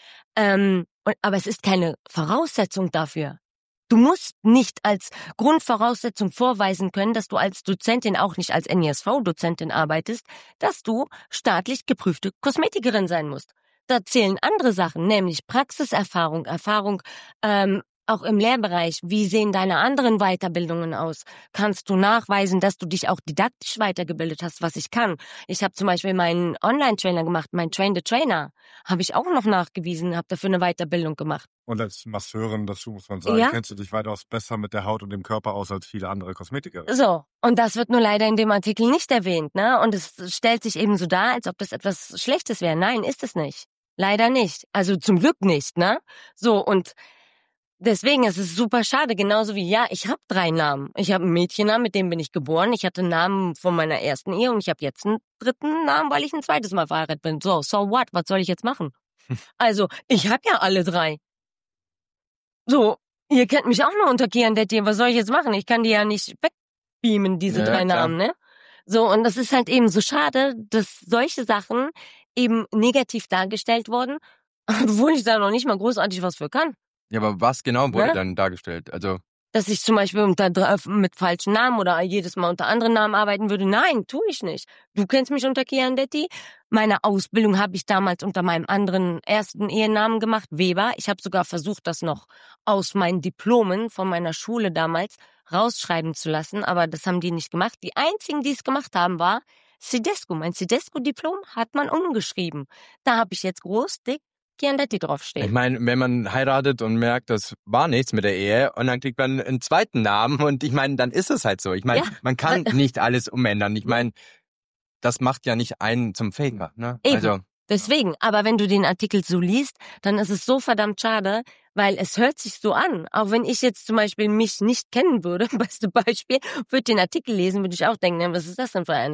ähm, und, aber es ist keine Voraussetzung dafür. Du musst nicht als Grundvoraussetzung vorweisen können, dass du als Dozentin, auch nicht als N I S V-Dozentin arbeitest, dass du staatlich geprüfte Kosmetikerin sein musst. Da zählen andere Sachen, nämlich Praxiserfahrung, Erfahrung ähm, auch im Lehrbereich. Wie sehen deine anderen Weiterbildungen aus? Kannst du nachweisen, dass du dich auch didaktisch weitergebildet hast, was ich kann? Ich habe zum Beispiel meinen Online-Trainer gemacht, mein Train the Trainer, habe ich auch noch nachgewiesen, habe dafür eine Weiterbildung gemacht. Und als Masseurin dazu muss man sagen, Ja. kennst du dich weitaus besser mit der Haut und dem Körper aus als viele andere Kosmetikerinnen. So, und das wird nur leider in dem Artikel nicht erwähnt, ne? Und es stellt sich eben so dar, als ob das etwas Schlechtes wäre. Nein, ist es nicht. Leider nicht. Also zum Glück nicht, ne? So, und deswegen ist es super schade, genauso wie, ja, ich habe drei Namen. Ich habe einen Mädchennamen, mit dem bin ich geboren. Ich hatte einen Namen von meiner ersten Ehe und ich habe jetzt einen dritten Namen, weil ich ein zweites Mal verheiratet bin. So, so what? Was soll ich jetzt machen? Also, ich habe ja alle drei. So, ihr kennt mich auch nur unter Kiandetti. Was soll ich jetzt machen? Ich kann die ja nicht wegbeamen, diese Ja, drei klar. Namen, ne? So, und das ist halt eben so schade, dass solche Sachen eben negativ dargestellt wurden, obwohl ich da noch nicht mal großartig was für kann. Ja, aber was genau wurde Ne? dann dargestellt? Also, Dass ich zum Beispiel unter, mit falschen Namen oder jedes Mal unter anderen Namen arbeiten würde. Nein, tue ich nicht. Du kennst mich unter Kiandetti. Meine Ausbildung habe ich damals unter meinem anderen ersten Ehenamen gemacht, Weber. Ich habe sogar versucht, das noch aus meinen Diplomen von meiner Schule damals rausschreiben zu lassen, aber das haben die nicht gemacht. Die einzigen, die es gemacht haben, war Cedesco. Mein Cedesco-Diplom hat man umgeschrieben. Da habe ich jetzt groß, dick Kiandetti ich draufstehen. meine, wenn man heiratet und merkt, das war nichts mit der Ehe und dann kriegt man einen zweiten Namen und ich meine, dann ist es halt so. Ich meine, Ja. man kann nicht alles umändern. Ich meine, das macht ja nicht einen zum Faker, ne? Eben. Also, Deswegen, aber wenn du den Artikel so liest, dann ist es so verdammt schade, weil es hört sich so an. Auch wenn ich jetzt zum Beispiel mich nicht kennen würde, beste Beispiel, würde den Artikel lesen, würde ich auch denken, was ist das denn für eine?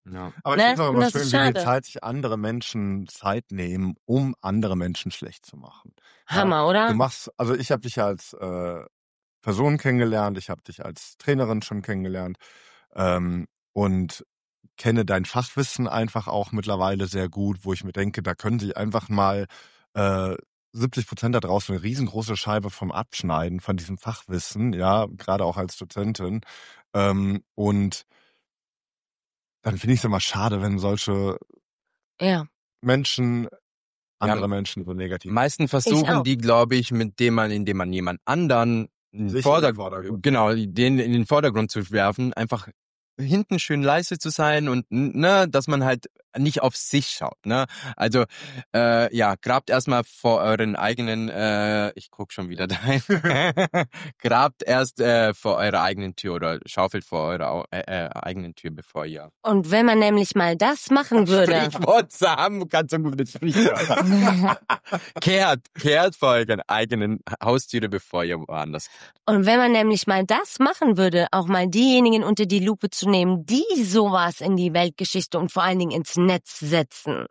Ja. Aber Ne? ich finde es auch Und immer das schön, ist wie viel schade. Zeit sich andere Menschen Zeit nehmen, um andere Menschen schlecht zu machen. Ja, Hammer, du oder? machst, also ich habe dich ja als äh, Person kennengelernt, ich habe dich als Trainerin schon kennengelernt ähm, und kenne dein Fachwissen einfach auch mittlerweile sehr gut, wo ich mir denke, da können sich einfach mal äh, siebzig Prozent da draußen eine riesengroße Scheibe vom abschneiden, von diesem Fachwissen, ja, gerade auch als Dozentin. Ähm, und dann finde ich es immer schade, wenn solche Ja, Menschen andere Ja, Menschen so negativ meisten ich versuchen auch. die, glaube ich, mit dem man, indem man jemand anderen in den sich in den Vordergrund, Vordergrund. genau, den in den Vordergrund zu werfen, einfach hinten schön leise zu sein und ne, dass man halt nicht auf sich schaut, ne? Also äh, ja, grabt erstmal vor euren eigenen, äh, ich guck schon wieder dahin, grabt erst äh, vor eurer eigenen Tür oder schaufelt vor eurer au- äh, äh, eigenen Tür, bevor ihr Und wenn man nämlich mal das machen würde. Sprichwort haben, ganz so gutes Sprichwort. Kehrt, kehrt vor euren eigenen Haustüre, bevor ihr woanders kehrt. Und wenn man nämlich mal das machen würde, auch mal diejenigen unter die Lupe zu nehmen, die sowas in die Weltgeschichte und vor allen Dingen ins Netz setzen.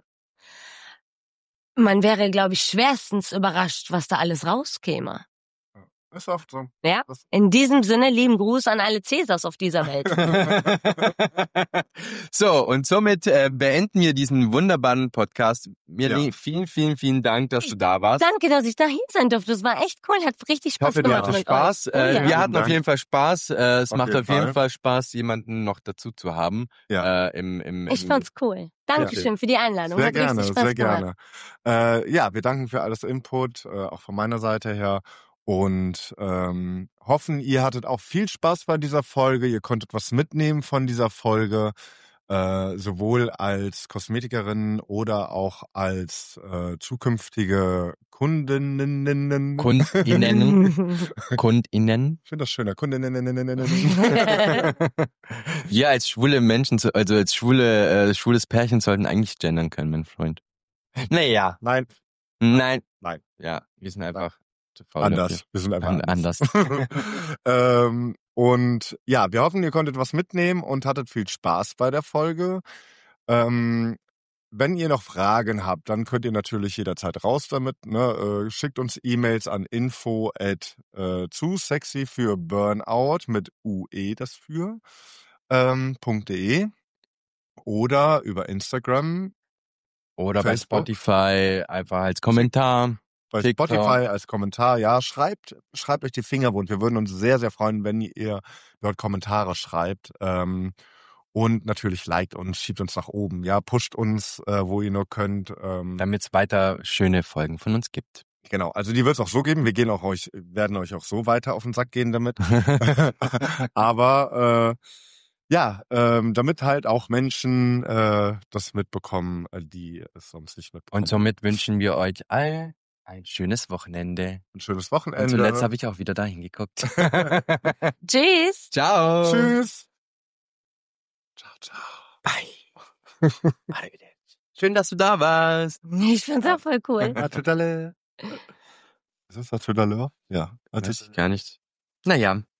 Man wäre, glaube ich, schwerstens überrascht, was da alles rauskäme. Ist oft so. Ja? Das- In diesem Sinne, lieben Gruß an alle Cäsars auf dieser Welt. So, und somit äh, beenden wir diesen wunderbaren Podcast. Mirli, Ja. vielen, vielen, vielen Dank, dass du da warst. Danke, dass ich da hin sein durfte. Das war echt cool, hat richtig Ich Spaß hoffe, du gemacht hattest mit Spaß. euch. Oh, Äh, ja. wir hatten Dank. auf jeden Fall Spaß. Äh, es Auf macht jeden auf jeden Fall. Fall Spaß, jemanden noch dazu zu haben. Ja. Äh, im, im, Ich im, fand's cool. Dankeschön für die Einladung. Sehr hat gerne, richtig Spaß sehr gemacht. gerne. Äh, ja, wir danken für alles Input, äh, auch von meiner Seite her. Und ähm, hoffen, ihr hattet auch viel Spaß bei dieser Folge. Ihr konntet was mitnehmen von dieser Folge, äh, sowohl als Kosmetikerin oder auch als äh, zukünftige Kundinnen. KundInnen. KundInnen. Ich finde das schöner. Kundinnen. Wir als schwule Menschen, so- also als schwule, äh, schwules Pärchen sollten eigentlich gendern können, mein Freund. Naja. Nein, Nein. Nein. Ja, wir sind einfach zu faul anders. dafür. Wir sind einfach An- anders. anders. ähm, und ja, wir hoffen, ihr konntet was mitnehmen und hattet viel Spaß bei der Folge. Ähm, wenn ihr noch Fragen habt, dann könnt ihr natürlich jederzeit raus damit. Ne? Äh, schickt uns E-Mails an info at äh, zu sexy für Burnout mit U E das für ähm, .de oder über Instagram, Oder bei Facebook. Spotify einfach als Kommentar. bei TikTok. Spotify als Kommentar. Ja, schreibt, schreibt euch die Finger wund. Wir würden uns sehr, sehr freuen, wenn ihr dort Kommentare schreibt. Ähm, und natürlich liked uns, schiebt uns nach oben. Ja, pusht uns, äh, wo ihr nur könnt. Ähm, Damit es weiter schöne Folgen von uns gibt. genau, also die wird es auch so geben. Wir gehen auch euch, werden euch auch so weiter auf den Sack gehen damit. Aber äh, ja, ähm, damit halt auch Menschen äh, das mitbekommen, äh, die es sonst nicht mitbekommen. Und somit wünschen wir euch allen ein schönes Wochenende. ein schönes Und Wochenende. zuletzt habe ich auch wieder dahin geguckt. Tschüss. Ciao. Tschüss. Ciao, ciao. Bye. Arrivederci. Schön, dass du da warst. Ich find's auch voll cool. À tout à l'heure. Ist das à tout à l'heure? Ja. Weiß ich gar nicht. Naja.